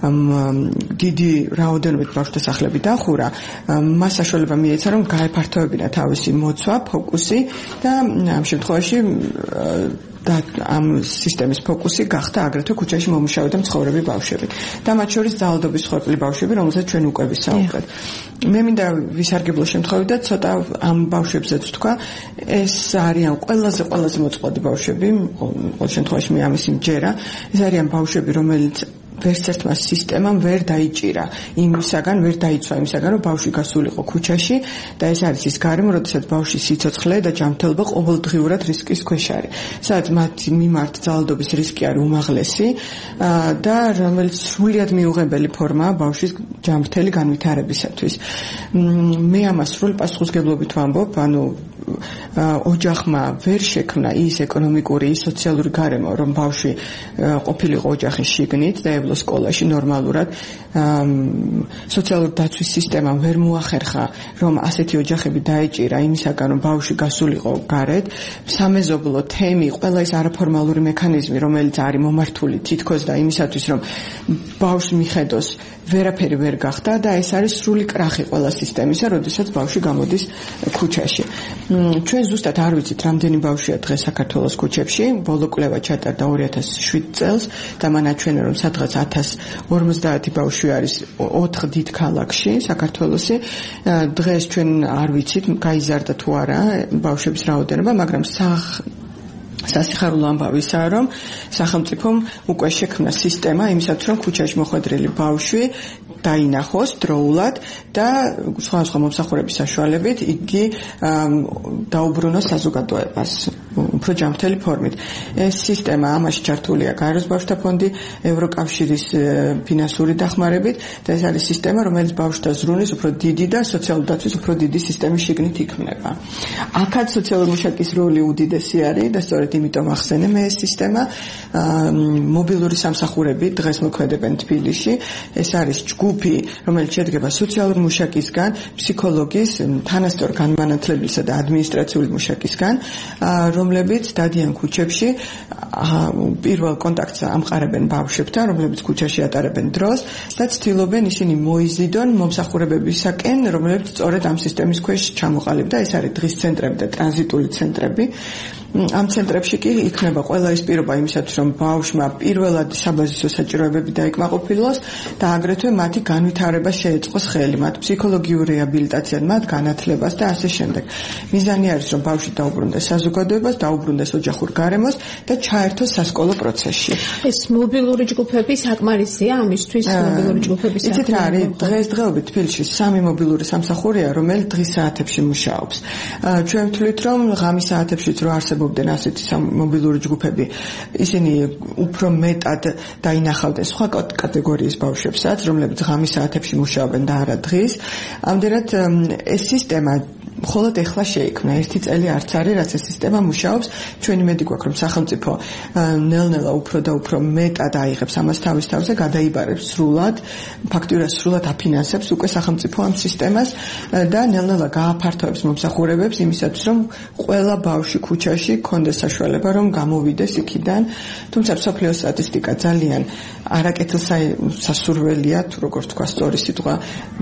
დიდი რაოდენობით ბავშვთა სახლები დახურა, მას საშუალება მიეცა რომ გაეფართოებინა თავისი მოცვა, ფოკუსი და ამ შემთხვევაში და ამ სისტემის ფოკუსი გახდა აგრეთვე ქუჩაში მომუშავე და მცხოვრები ბავშვები და მათ შორის ძალადობის ხორბლი ბავშვები, რომელსაც ჩვენ უკვე ვისაუბრეთ. მე მინდა ვისარგებლო შემთხვევით და ცოტა ამ ბავშვებზეც ვთქვა, ეს არიან ყველაზე ყველაზე მოწყვლადი ბავშვები, ყოველ შემთხვევაში მე ამის იმჯერა, ეს არიან ბავშვები, რომელიც ვერც ერთმა სისტემამ ვერ დაიჭირა იმისაგან, ვერ დაიცვა იმისაგან, რომ ბავშვი გასულიყო ქუჩაში და ეს არის ის გარემო, როდესაც ბავშვის სიცოცხლე და ჯანმრთელობა ყოველდღიურად რისკის ქვეშ არის. სადაც მათი მიმართ ძალადობის რისკი არის უმაღლესი და რომელიც სრულიად მიუღებელი ფორმაა ბავშვის ჯანმრთელი განვითარებისათვის. მე ამას სრული პასუხისმგებლობით ვამბობ, ანუ ოჯახმა ვერ შექმნა ის ეკონომიკური, ის სოციალური გარემო, რომ ბავშვი ყოფილიყო ოჯახის შიგნით და ევლო სკოლაში ნორმალურად. სოციალური დაცვის სისტემამ ვერ მოახერხა, რომ ასეთი ოჯახები დაეჭირა იმისაგან, რომ ბავშვი გასულიყო გარეთ. სამეზობლო თემი, ყველა ის არაფორმალური მექანიზმი, რომელიც არის მომართული თითქოს და იმისათვის, რომ ბავშვს მიხედოს, ვერაფერი ვერ გახდა და ეს არის სრული კრახი ყველა სისტემისა, როდესაც ბავშვი გამოდის ქუჩაში. ჩვენ ზუსტად არ ვიცით, რამდენი ბავშვია დღეს საქართველოს ქუჩებში. ბოლო კვლევა ჩატარდა ორი ათას შვიდ წელს და მან აჩვენა, რომ სადღაც ათას ორმოცდაათი ბავშვი არის ოთხ დიდ ქალაქში საქართველოსი. დღეს ჩვენ არ ვიცით, გაიზარდა თუ არა ბავშვების რაოდენობა, მაგრამ სახ სასიხარულო ამბავისაა, რომ სახელმწიფომ უკვე შექმნა სისტემა იმისათვის, რომ ქუჩაში მოხვედრილი ბავშვი დაინახოს დროულად და სხვადასხვა მომსახურების საშუალებით იგი დაუბრუნოს საზოგადოებას უფრო ჯანმრთელი ფორმით. ეს სისტემა ამაში ჩართულია გაეროს ბავშვთა ფონდი, ევროკავშირის ფინანსური დახმარებით და ეს არის სისტემა, რომელიც ბავშვთა ზრუნვის უფრო დიდი და სოციალური დაცვის უფრო დიდი სისტემის შიგნით იქმნება. აქაც სოციალური მუშაკის როლი უდიდესი არის და სწორედ იმიტომ ახსენე მე ეს სისტემა. მობილური სამსახურები დღეს მოქმედებენ თბილისში. ეს არის ჯგუფი, რომელიც შედგება სოციალური მუშაკისგან, ფსიქოლოგის, თანასწორ განმანათლებელისა და ადმინისტრაციული მუშაკისგან, რომლებიც დადიან ქუჩებში, პირველ კონტაქტს ამყარებენ ბავშვებთან, რომლებიც ქუჩაში ატარებენ დროს და ცდილობენ ისინი მოიზიდონ მომსახურებებისაკენ, რომლებიც სწორედ ამ სისტემის ქვეშ ჩამოყალიბდა. ეს არის დღის ცენტრები და ტრანზიტული ცენტრები. ამ ცენტრებში კი იქნება ყველა ის პირობა იმისათვის, რომ ბავშვმა პირველად საბაზისო საჭიროებები დაიკმაყოფილოს და აგრეთვე მათი განვითარება შეეწყოს ხელი, მათ ფსიქოლოგიურ რეაბილიტაციად, მათ განათლებას და ასე შემდეგ. მიზანი არის, რომ ბავშვი დაუბრუნდეს საზოგადოებას, დაუბრუნდეს ოჯახურ გარემოს და ჩაერთოს სასკოლო პროცესში. ეს მობილური ჯგუფები საკმარისია ამისთვის, მობილური ჯგუფების იცით რა არის, დღესდღეობით თბილისში სამი მობილური სამსახურია, რომელიც დღის საათებში მუშაობს. ჩვენ ვთვლით, რომ ღამის საათებშიც რო არსებობს ასეთი მობილური ჯგუფები, ისინი უფრო მეტად დაინახავდნენ სხვა კატეგორიის ბავშვებსაც, რომლებიც ღამის საათებში მუშაობენ და არა დღის. ამდენად ეს სისტემა მხოლოდ ეხლა შეიქმნა, ერთი წელი არც არის, რაც ეს სისტემა მუშაობს. ჩვენი მედი გვაქვს, რომ სახელმწიფო ნელ-ნელა უფრო და უფრო მეტად აიღებს ამას თავის თავზე, გადაიბარებს სრულად, ფაქტიურად სრულად აფინანსებს უკვე სახელმწიფო ამ სისტემას და ნელ-ნელა გააფართოებს მომსახურებებს იმისათვის, რომ ყველა ბავშვი ქუჩაში კონდეს საშუალება, რომ გამოვიდეს იქიდან. თუმცა მსოფლიო სტატისტიკა ძალიან არაკეთილსასურველია, თუ როგორ თქვა სწორი სიტყვა,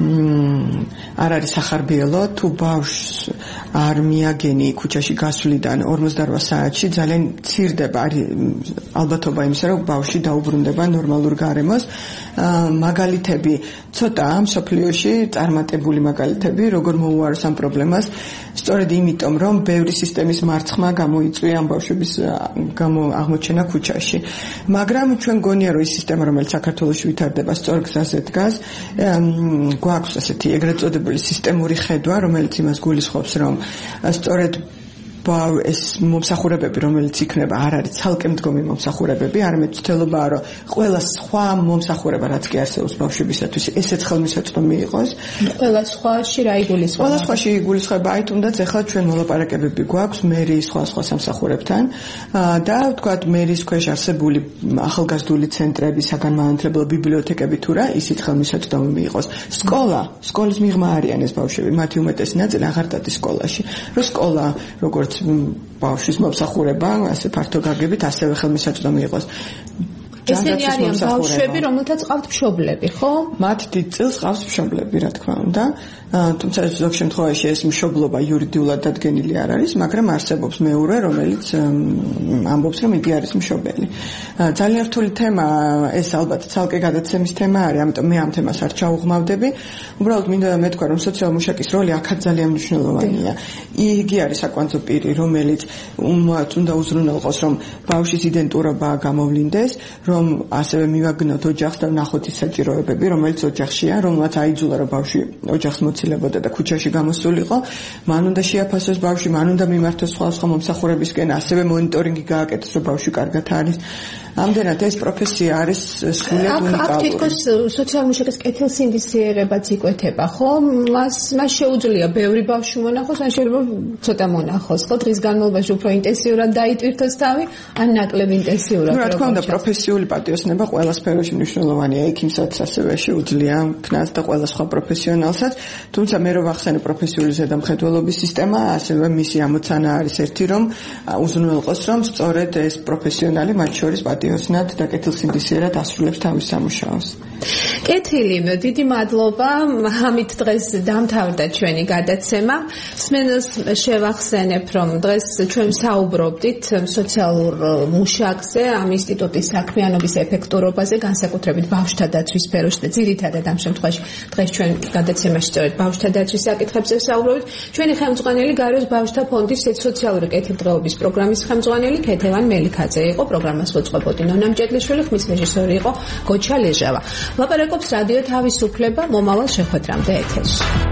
არ არის სახარბიელო, თუ ბავშვს არ მიაგენი ქუჩაში გასვლიდან ორმოცდაორ საათში ძალიან ცირდება ალბათობა იმისა, რომ ბავშვი დაუბრუნდება ნორმალურ გარემოს. მაგალითები ცოტაა მსოფლიოში წარმატებული მაგალითები, როგორ მოუაროს ამ პრობლემას, სწორედ იმიტომ, რომ ბევრი სისტემის მარცხმა გამოიწვია ამ ბავშვების გამო აღმოჩენა ქუჩაში. მაგრამ ჩვენ გონია, რომ ის სისტემა, რომელიც საქართველოში ვითარდება, სწორ გზაზე დგას. გვაქვს ასეთი ეგრეთ წოდებული სისტემური ხედვა, რომელიც იმას გულისხმობს, რომ სწორედ ეს მომსახურებები, რომელიც იქნება, არ არის ცალკე მდგომი მომსახურებები, არამედ ცდილობაა, რომ ყველა სხვა მომსახურება, რაც კი არსებობს ბავშვებისათვის, ესეც ხელმისაწვდომი იყოს. ყველა სხვაში რა იგულისხმება? ყველა სხვაში იგულისხმება, აი თუნდაც ახლა ჩვენ მოლაპარაკებები გვაქვს მერიის სხვა სხვა სამსახურებთან და ვთქვათ მერიის ქვეშ არსებული ახალგაზრდული ცენტრები, საგანმანათლებლო ბიბლიოთეკები თუ რა, ისიც ხელმისაწვდომი იყოს. სკოლა, სკოლის მიღმა არიან ეს ბავშვები, მათი უმეტესი ნაწილი აღარ დადის სკოლაში. რომ სკოლა, როგორც ბავშვის მომსახურება, ასე ფართო გაგებით, ასევე ხელმისაწვდომი იყოს. ესენი არიან ბავშვები, რომელთაც ყავთ მშობლები, ხო? მათ დიდ წილს ყავს მშობლები, რა თქმა უნდა. თუმცა ზოგ შემთხვევაში ეს მშობლობა იურიდიულად დადგენილი არ არის, მაგრამ არსებობს მეურვე, რომელიც ამბობს, რომ იგი არის მშობელი. ძალიან რთული თემა, ეს ალბათ ცალკე გადაცემის თემა არის, ამიტომ მე ამ თემას არ ჩაუღმავდები. უბრალოდ მინდა მეთქვა, რომ სოციალურ მუშაკის როლი აქაც ძალიან მნიშვნელოვანია. იგი არის საკვანძო პირი, რომელიც უნდა უზრუნველყოს, რომ ბავშვის იდენტურობა გამოვლინდეს, რომ ასევე მივაგნოთ ოჯახს და ვნახოთ ის საჭიროებები, რომელიც ოჯახშია, რომელმაც აიძულა, რომ ბავშვი ოჯახს მოცილებოდა და ქუჩაში გამოსულიყო, მან უნდა შეაფასოს ბავშვი, მან უნდა მიმართოს სხვა სხვა მომსახურებისკენ, ასევე მონიტორინგი გააკეთოს, რომ ბავშვი კარგად არის. ამდენად ეს პროფესია არის სრულიად უნიკალური. აქ თითქოს სოციალურ მუშაკის კეთილსინდისიერებაც იკვეთება, ხო? მას მას შეუძლია ბევრი ბავშვი მონახოს, ან შეიძლება ცოტა მონახოს, ხო? დღის განმავლობაში უფრო ინტენსიურად დაიტვირთოს თავი, ან ნაკლებ ინტენსიურად. რა თქმა უნდა, პროფესიული პატიოსნება ყველა სფეროში მნიშვნელოვანია, იქიმსაც ასევე შეუძლია ქნას და ყველა სხვა პროფესიონალსაც, თუმცა მე რო ვახსენე პროფესიული ზედამხედველობის სისტემა, ასევე მისი ამოცანა არის ერთი, რომ უზრუნველყოს, რომ სწორედ ეს პროფესიონალი მათ შორის პატიოსნად და კეთილსინდისიერად ასრულებს თავის სამუშაოს. კეთილი, დიდი მადლობა. ამით დღეს დამთავრდა ჩვენი გადაცემა. მსმენელს შევახსენებ, რომ დღეს ჩვენ საუბრობდით სოციალურ მუშაკზე, ამ ინსტიტუტის საქმიანობის ეფექტურობაზე, განსაკუთრებით ბავშვთა დაცვის სფეროში და ძირითადად ამ შემთხვევაში დღეს ჩვენ გადაცემაში სწორედ ბავშვთა დაცვის საკითხებზე ვსაუბრობთ. ჩვენი ხელმძღვანელი გაროს ბავშვთა ფონდის სოციალური კეთილდღეობის პროგრამის ხელმძღვანელი ქეთევან მელიქაძე იყო. პროგრამას უწყებოდი ნონა მჭედლიშვილი, ხმის რეჟისორი იყო გოჩა ლეჟავა. ლაპარაკობს რადიო თავისუფლება, მომავალ შეხვედრამდე ეთერში.